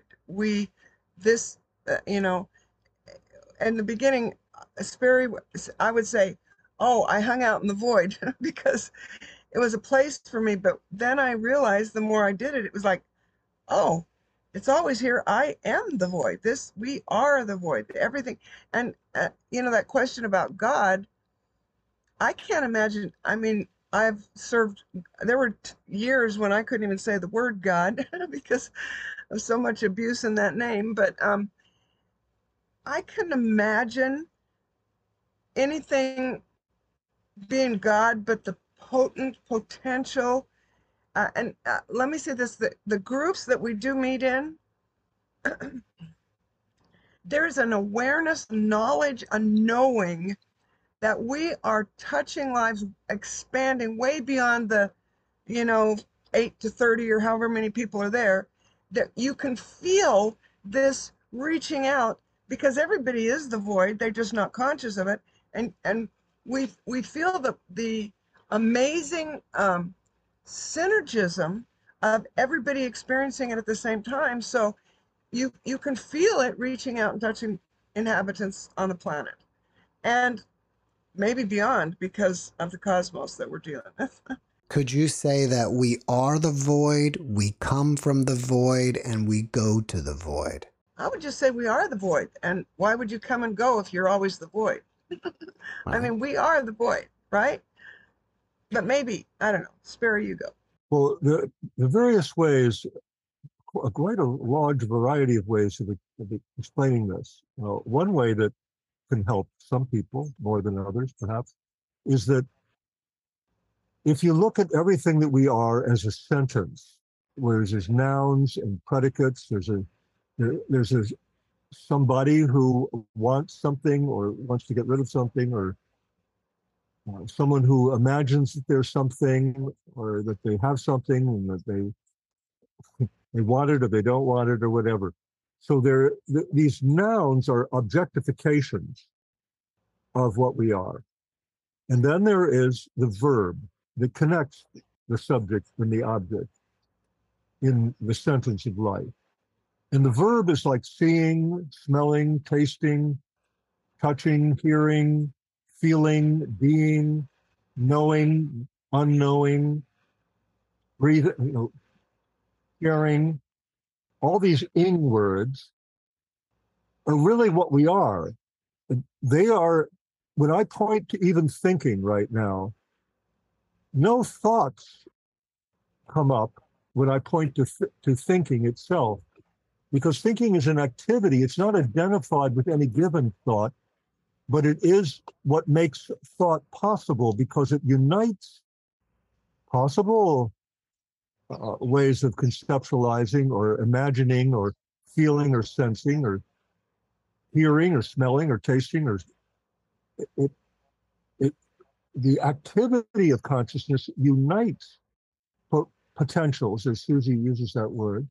In the beginning, I would say, oh, I hung out in the void because it was a place for me. But then I realized the more I did it, it was like, oh, it's always here. I am the void. We are the void, everything. And, that question about God, I can't imagine. I mean, there were years when I couldn't even say the word God because of so much abuse in that name. But I can imagine anything being God, but the potent potential. And let me say this, the groups that we do meet in, there's an awareness, knowledge, a knowing that we are touching lives, expanding way beyond the, 8 to 30 or however many people are there, that you can feel this reaching out because everybody is the void. They're just not conscious of it. And we feel the amazing synergism of everybody experiencing it at the same time. So you can feel it reaching out and touching inhabitants on the planet and maybe beyond because of the cosmos that we're dealing with. Could you say that we are the void, we come from the void, and we go to the void? I would just say we are the void. And why would you come and go if you're always the void? I mean, we are the void, right? But maybe, I don't know, Sperry, you go. Well, the various ways, quite a large variety of ways of explaining this. One way that can help some people more than others, perhaps, is that if you look at everything that we are as a sentence, where there's nouns and predicates, there's somebody who wants something or wants to get rid of something, or someone who imagines that there's something or that they have something and that they want it or they don't want it or whatever. So these nouns are objectifications of what we are. And then there is the verb that connects the subject and the object in the sentence of life. And the verb is like seeing, smelling, tasting, touching, hearing, feeling, being, knowing, unknowing, breathing, hearing. All these ing words are really what we are. They are, when I point to even thinking right now, no thoughts come up when I point to thinking itself, because thinking is an activity. It's not identified with any given thought, but it is what makes thought possible, because it unites possible ways of conceptualizing or imagining or feeling or sensing or hearing or smelling or tasting, or the activity of consciousness unites potentials, as Susie uses that word.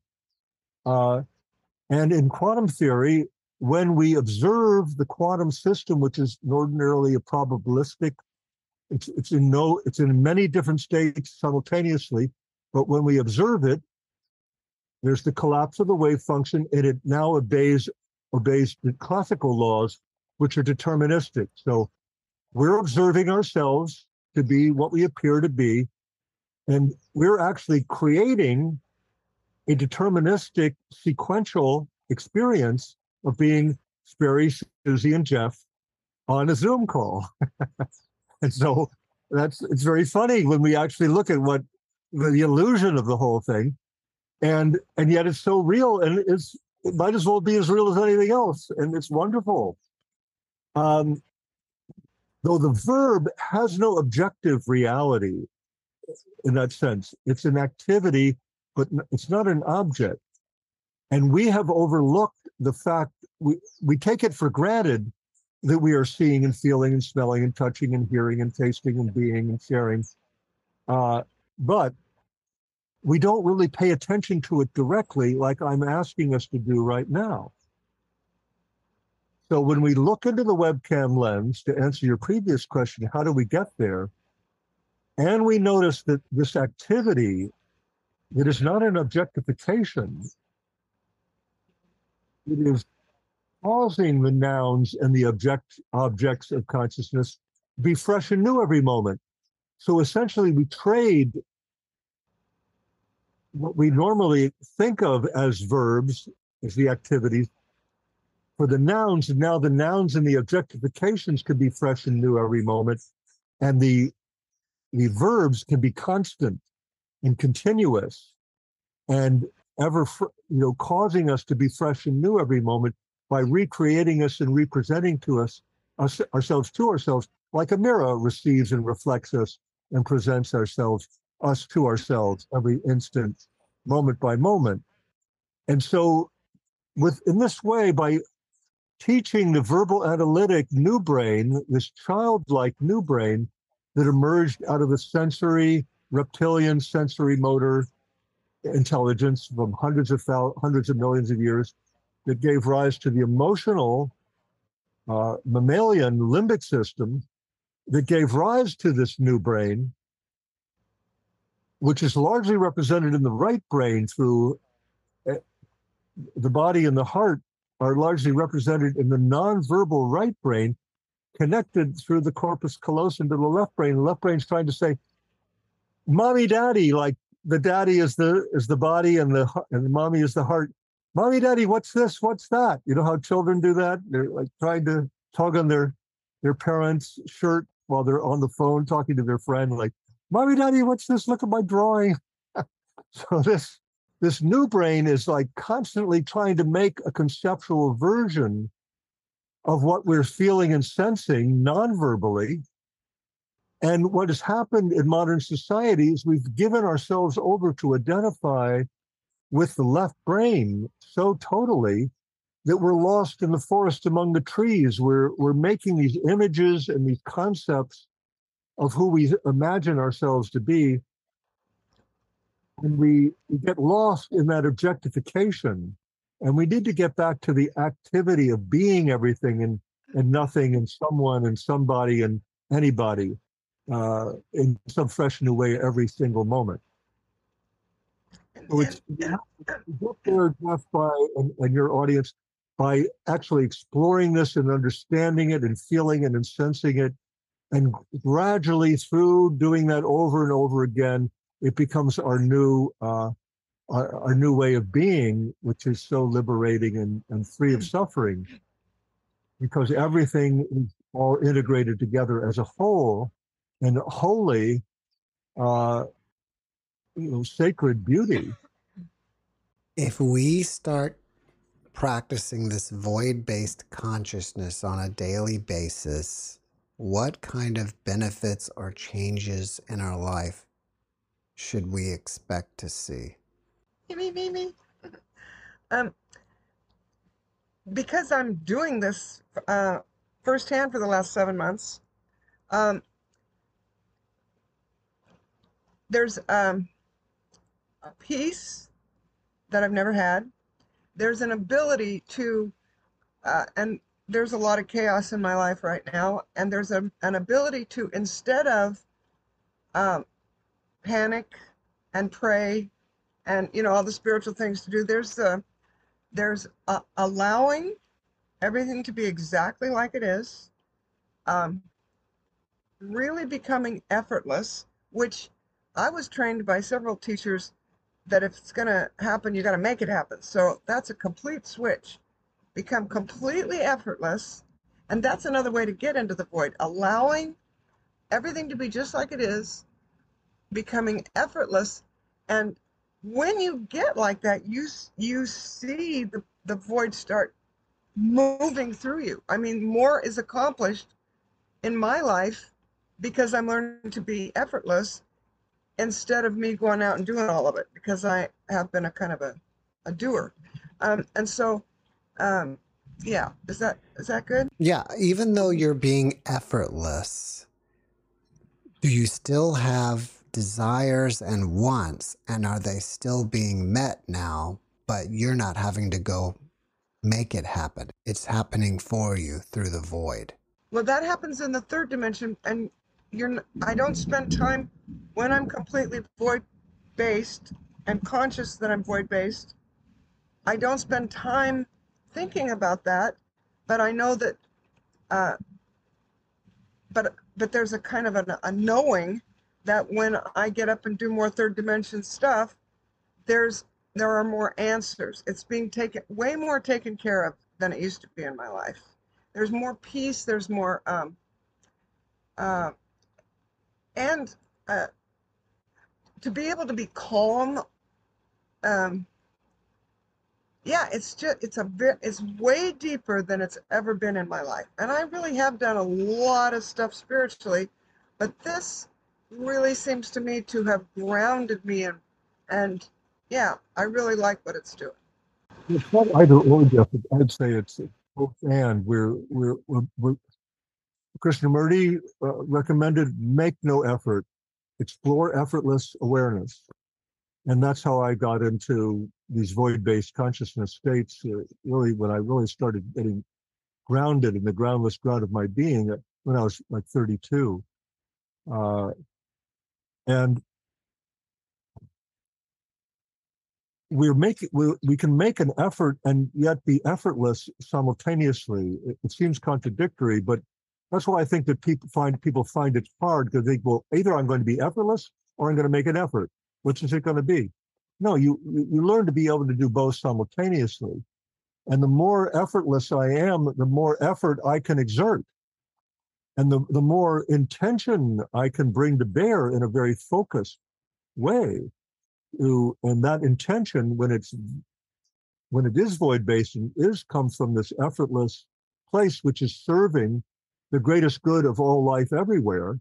And in quantum theory, when we observe the quantum system, which is ordinarily a probabilistic, it's in many different states simultaneously, but when we observe it, there's the collapse of the wave function, and it now obeys the classical laws, which are deterministic. So we're observing ourselves to be what we appear to be, and we're actually creating a deterministic sequential experience of being Sperry, Susie, and Jeff on a Zoom call. And so it's very funny when we actually look at what the illusion of the whole thing, and yet it's so real, and it might as well be as real as anything else, and it's wonderful. Though the verb has no objective reality in that sense. It's an activity, but it's not an object. And we have overlooked the fact, we take it for granted that we are seeing and feeling and smelling and touching and hearing and tasting and being and sharing. But we don't really pay attention to it directly, like I'm asking us to do right now. So when we look into the webcam lens, to answer your previous question, how do we get there? And we notice that this activity, it is not an objectification. It is causing the nouns and the objects of consciousness to be fresh and new every moment. So essentially, we trade what we normally think of as verbs, as the activities, for the nouns, and now the nouns and the objectifications can be fresh and new every moment, and the verbs can be constant and continuous and ever, causing us to be fresh and new every moment by recreating us and representing to us ourselves to ourselves, like a mirror receives and reflects us and presents us to ourselves every instant, moment by moment. And so in this way, by teaching the verbal analytic new brain, this childlike new brain that emerged out of the sensory, reptilian sensory motor intelligence from hundreds of millions of years, that gave rise to the emotional mammalian limbic system that gave rise to this new brain, which is largely represented in the right brain through the body and the heart are largely represented in the nonverbal right brain, connected through the corpus callosum to the left brain. The left brain's trying to say, "Mommy, daddy," like the daddy is the body and the mommy is the heart. "Mommy, daddy, what's this? What's that?" You know how children do that? They're like trying to tug on their parents' shirt while they're on the phone talking to their friend, like, "Mommy, daddy, what's this? Look at my drawing." So this new brain is like constantly trying to make a conceptual version of what we're feeling and sensing non-verbally. And what has happened in modern society is we've given ourselves over to identify with the left brain so totally that we're lost in the forest among the trees. We're making these images and these concepts of who we imagine ourselves to be. And we get lost in that objectification. And we need to get back to the activity of being everything and nothing and someone and somebody and anybody. in some fresh new way every single moment. So And, it's you have to get there, Jeff, and your audience by actually exploring this and understanding it and feeling it and sensing it, and gradually through doing that over and over again, it becomes our new way of being, which is so liberating and free of suffering, because everything is all integrated together as a whole and holy, uh, sacred beauty. If we start practicing this void-based consciousness on a daily basis, what kind of benefits or changes in our life should we expect to see? me. Um, because I'm doing this firsthand for the last 7 months, um, there's a peace that I've never had. There's an ability to, and there's a lot of chaos in my life right now, and there's an ability to, instead of um, panic and pray and all the spiritual things to do, there's allowing everything to be exactly like it is, um, really becoming effortless, which I was trained by several teachers that if it's going to happen, you got to make it happen. So that's a complete switch. Become completely effortless. And that's another way to get into the void, allowing everything to be just like it is, becoming effortless. And when you get like that, you see the void start moving through you. I mean, more is accomplished in my life because I'm learning to be effortless instead of me going out and doing all of it, because I have been a kind of a doer. And so, yeah, is that good? Yeah, even though you're being effortless, do you still have desires and wants, and are they still being met now, but you're not having to go make it happen? It's happening for you through the void. Well, that happens in the third dimension, and I don't spend time when I'm completely void based and conscious that I'm void based. I don't spend time thinking about that, but I know that, uh, but there's a kind of a knowing that when I get up and do more third dimension stuff, there are more answers. It's being way more taken care of than it used to be in my life. There's more peace. There's more, uh, and to be able to be calm. Um, yeah, it's way deeper than it's ever been in my life. And I really have done a lot of stuff spiritually, but this really seems to me to have grounded me in, and yeah, I really like what it's doing. It's not either or, Jeff. I'd say it's both and. We're Krishnamurti recommended make no effort, explore effortless awareness. And that's how I got into these void-based consciousness states. Really, when I really started getting grounded in the groundless ground of my being, when I was like 32, uh, and we can make an effort and yet be effortless simultaneously. It seems contradictory, but that's why I think that people find it hard, because they think, well, either I'm going to be effortless or I'm going to make an effort. Which is it going to be? No, you learn to be able to do both simultaneously. And the more effortless I am, the more effort I can exert. And the more intention I can bring to bear in a very focused way. And that intention, when it is void-based and comes from this effortless place, which is serving the greatest good of all life everywhere,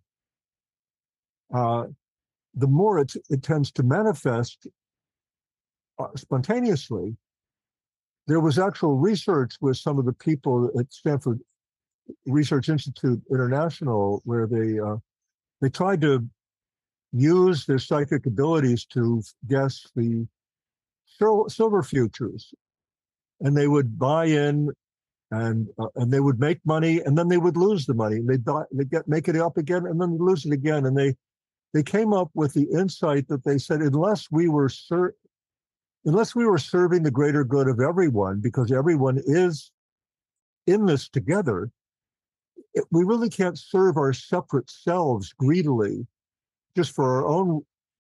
the more it tends to manifest spontaneously. There was actual research with some of the people at Stanford Research Institute International, where they tried to use their psychic abilities to guess the silver futures, and they would buy in and they would make money, and then they would lose the money. They make it up again, and then they lose it again. And they came up with the insight that they said, unless we were serving the greater good of everyone, because everyone is in this together, we really can't serve our separate selves greedily just for our own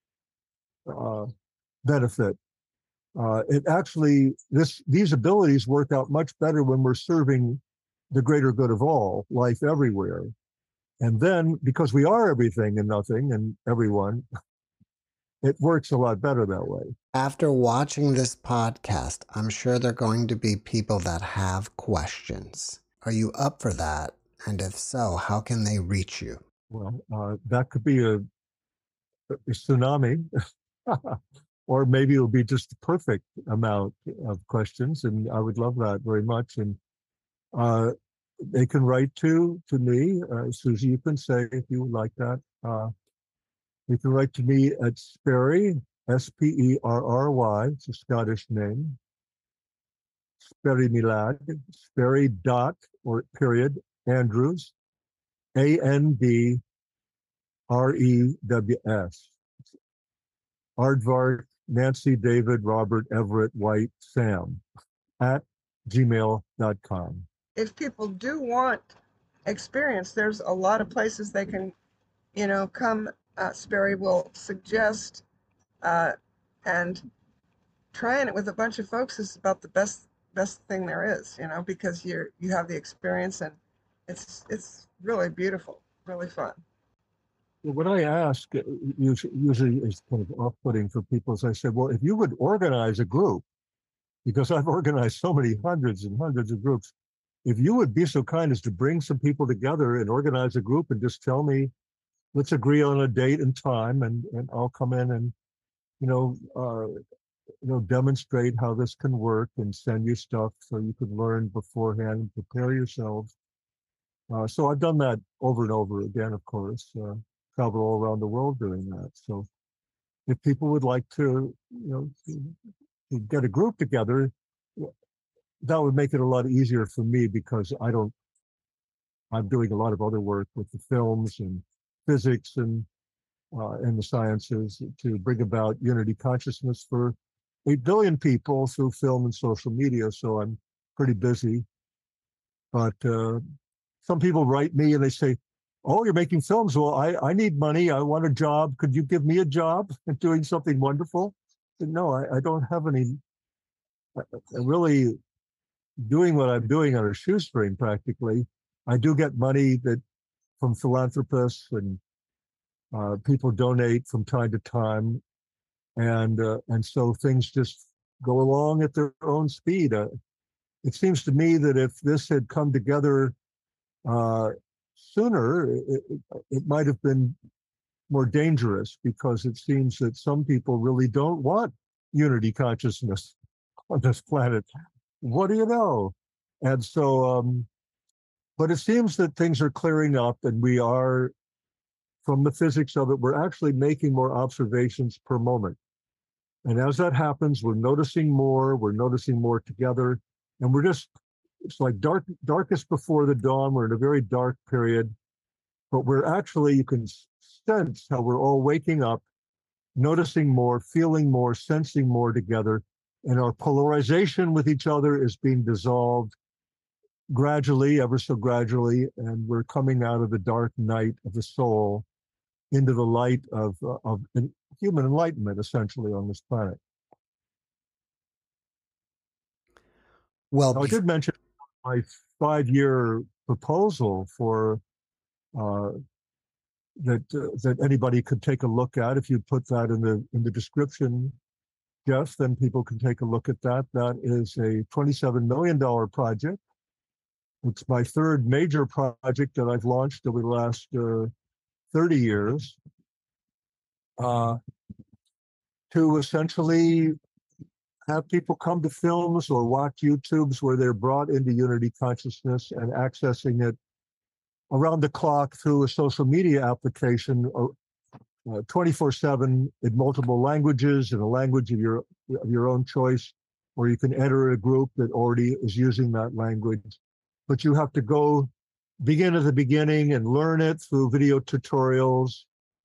benefit. It actually, these abilities work out much better when we're serving the greater good of all, life everywhere. And then, because we are everything and nothing and everyone, it works a lot better that way. After watching this podcast, I'm sure there are going to be people that have questions. Are you up for that? And if so, how can they reach you? Well, that could be a tsunami, or maybe it'll be just the perfect amount of questions, and I would love that very much. And they can write to me, Susie. You can say if you would like that. You can write to me at Sperry, Sperry. It's a Scottish name. Sperry Milad, Sperry dot or period Andrews, Andrews. Aardvark, Nancy, David, Robert, Everett, White, Sam at gmail.com. If people do want experience, there's a lot of places they can, come. Sperry will suggest, and trying it with a bunch of folks is about the best thing there is, because you have the experience, and it's really beautiful, really fun. What I ask usually is kind of off-putting for people, as I said, well, if you would organize a group, because I've organized so many hundreds and hundreds of groups, if you would be so kind as to bring some people together and organize a group and just tell me, let's agree on a date and time, and I'll come in and, demonstrate how this can work and send you stuff so you can learn beforehand and prepare yourselves. So I've done that over and over again, of course. Travel all around the world doing that. So if people would like to, to get a group together, that would make it a lot easier for me, because I'm doing a lot of other work with the films and physics and the sciences to bring about unity consciousness for 8 billion people through film and social media. So I'm pretty busy. But some people write me and they say, oh, you're making films. Well, I need money. I want a job. Could you give me a job at doing something wonderful? I said, no, I don't have any. I'm really doing what I'm doing on a shoestring practically. I do get money from philanthropists, and people donate from time to time. And so things just go along at their own speed. It seems to me that if this had come together sooner, it might have been more dangerous, because it seems that some people really don't want unity consciousness on this planet. What do you know? And so, but it seems that things are clearing up, and we are, from the physics of it, we're actually making more observations per moment. And as that happens, we're noticing more together, and it's like darkest before the dawn. We're in a very dark period, but we're actually, you can sense how we're all waking up, noticing more, feeling more, sensing more together. And our polarization with each other is being dissolved gradually, ever so gradually. And we're coming out of the dark night of the soul into the light of human enlightenment, essentially, on this planet. Well, now, I did mention my 5-year proposal for that anybody could take a look at. If you put that in the description, Jeff, then people can take a look at that. That is a $27 million project. It's my third major project that I've launched over the last 30 years to essentially have people come to films or watch YouTubes where they're brought into unity consciousness and accessing it around the clock through a social media application, 24/7 in multiple languages, in a language of your own choice, or you can enter a group that already is using that language. but you have to go begin at the beginning and learn it through video tutorials,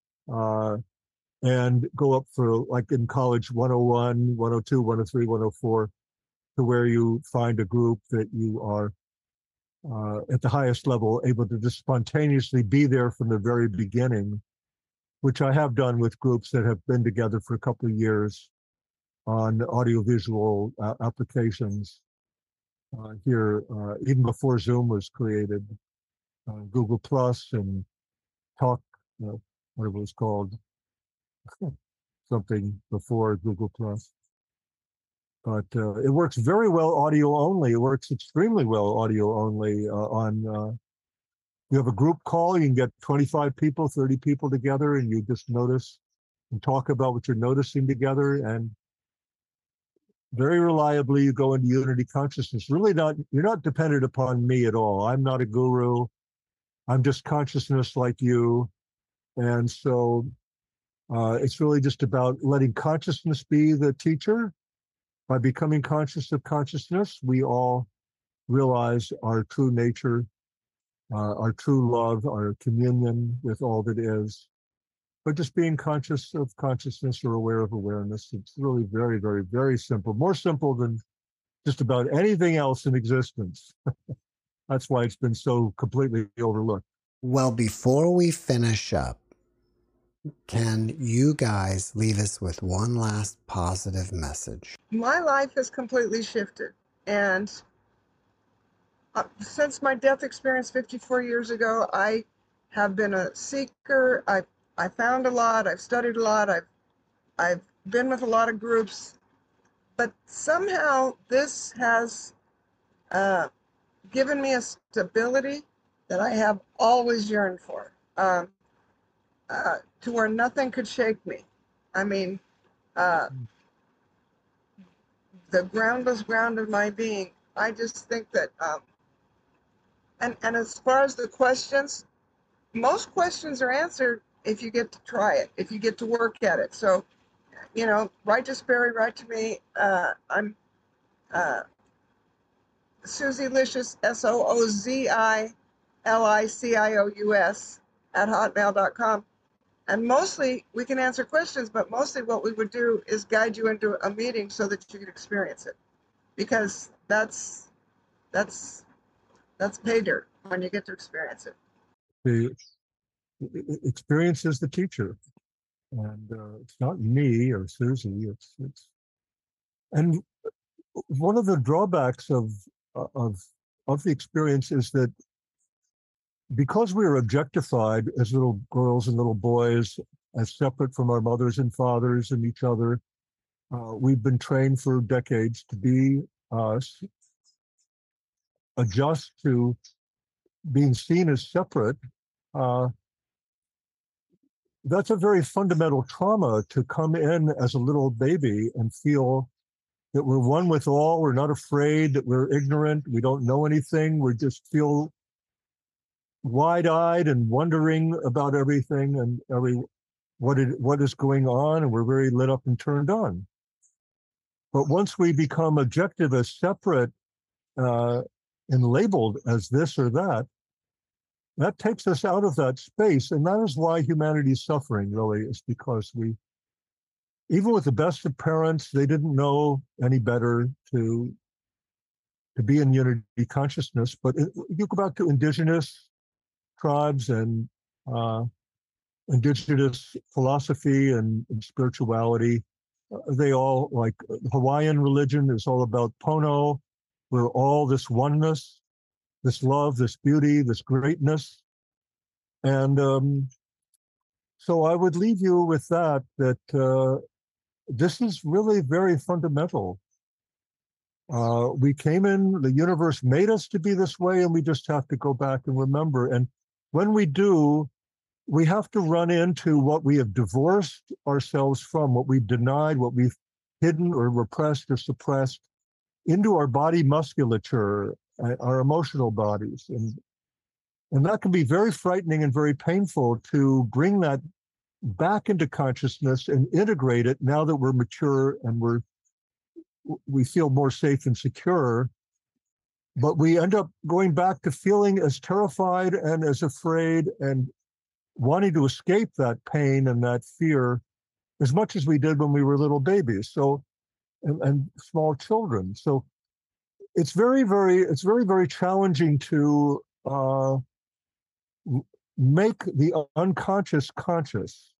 and go up for, like in college, 101, 102, 103, 104, to where you find a group that you are at the highest level able to just spontaneously be there from the very beginning, which I have done with groups that have been together for a couple of years on audiovisual applications here, even before Zoom was created, Google Plus and Talk, whatever it was called, something before Google Plus. But it works very well audio only. It works extremely well audio only on. You have a group call, you can get 25 people, 30 people together, and you just notice and talk about what you're noticing together. And very reliably, you go into unity consciousness. Really you're not dependent upon me at all. I'm not a guru. I'm just consciousness like you. And so it's really just about letting consciousness be the teacher. By becoming conscious of consciousness, we all realize our true nature, our true love, our communion with all that is. But just being conscious of consciousness or aware of awareness, it's really very, very, very simple. More simple than just about anything else in existence. That's why it's been so completely overlooked. Well, before we finish up, can you guys leave us with one last positive message? My life has completely shifted. And since my death experience 54 years ago, I have been a seeker. I found a lot. I've studied a lot. I've been with a lot of groups. But somehow this has given me a stability that I have always yearned for. To where nothing could shake me. I mean, the groundless ground of my being. I just think that, and as far as the questions, most questions are answered if you get to try it, if you get to work at it. So, write to Sperry, write to me. I'm Susie Licious, SOOZILICIOUS @hotmail.com. And mostly we can answer questions, but mostly what we would do is guide you into a meeting so that you could experience it, because that's pay dirt when you get to experience it. The experience is the teacher, and it's not me or Susie. It's and one of the drawbacks of the experience is that because we are objectified as little girls and little boys, as separate from our mothers and fathers and each other, we've been trained for decades to be us, adjust to being seen as separate. That's a very fundamental trauma, to come in as a little baby and feel that we're one with all, we're not afraid, that we're ignorant, we don't know anything, we just feel wide-eyed and wondering about everything and what is going on, and we're very lit up and turned on. But once we become objective as separate and labeled as this or that, that takes us out of that space. And that is why humanity is suffering, really, is because even with the best of parents, they didn't know any better to be in unity consciousness. But you go back to indigenous tribes and indigenous philosophy and spirituality. They all, like Hawaiian religion, is all about Pono. We're all this oneness, this love, this beauty, this greatness. And so I would leave you with that this is really very fundamental. We came in, the universe made us to be this way, and we just have to go back and remember. And when we do, we have to run into what we have divorced ourselves from, what we've denied, what we've hidden or repressed or suppressed, into our body musculature, our emotional bodies. And that can be very frightening and very painful, to bring that back into consciousness and integrate it now that we're mature and we feel more safe and secure. but we end up going back to feeling as terrified and as afraid and wanting to escape that pain and that fear as much as we did when we were little babies. So, and small children. So it's very, very challenging to make the unconscious conscious.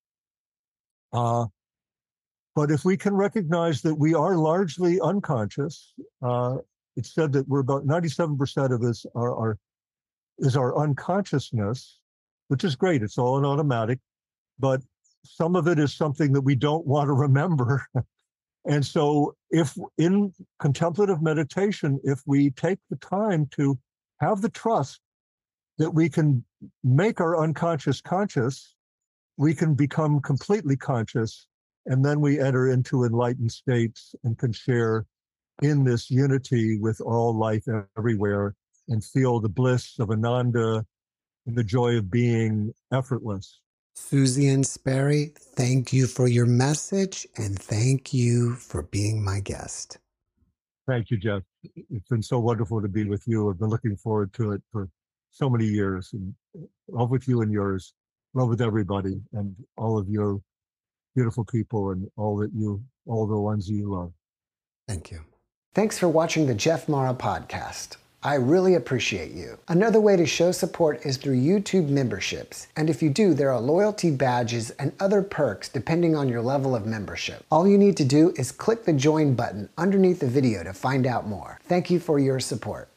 But if we can recognize that we are largely unconscious, it's said that we're about 97% of this is our unconsciousness, which is great. It's all an automatic, but some of it is something that we don't want to remember. And so if in contemplative meditation, if we take the time to have the trust that we can make our unconscious conscious, we can become completely conscious, and then we enter into enlightened states and can share in this unity with all life everywhere and feel the bliss of Ananda and the joy of being effortless. Susie and Sperry, thank you for your message, and thank you for being my guest. Thank you, Jeff. It's been so wonderful to be with you. I've been looking forward to it for so many years. And love with you and yours. Love with everybody and all of your beautiful people and all the ones you love. Thank you. Thanks for watching the Jeff Mara podcast. I really appreciate you. Another way to show support is through YouTube memberships. And if you do, there are loyalty badges and other perks depending on your level of membership. All you need to do is click the join button underneath the video to find out more. Thank you for your support.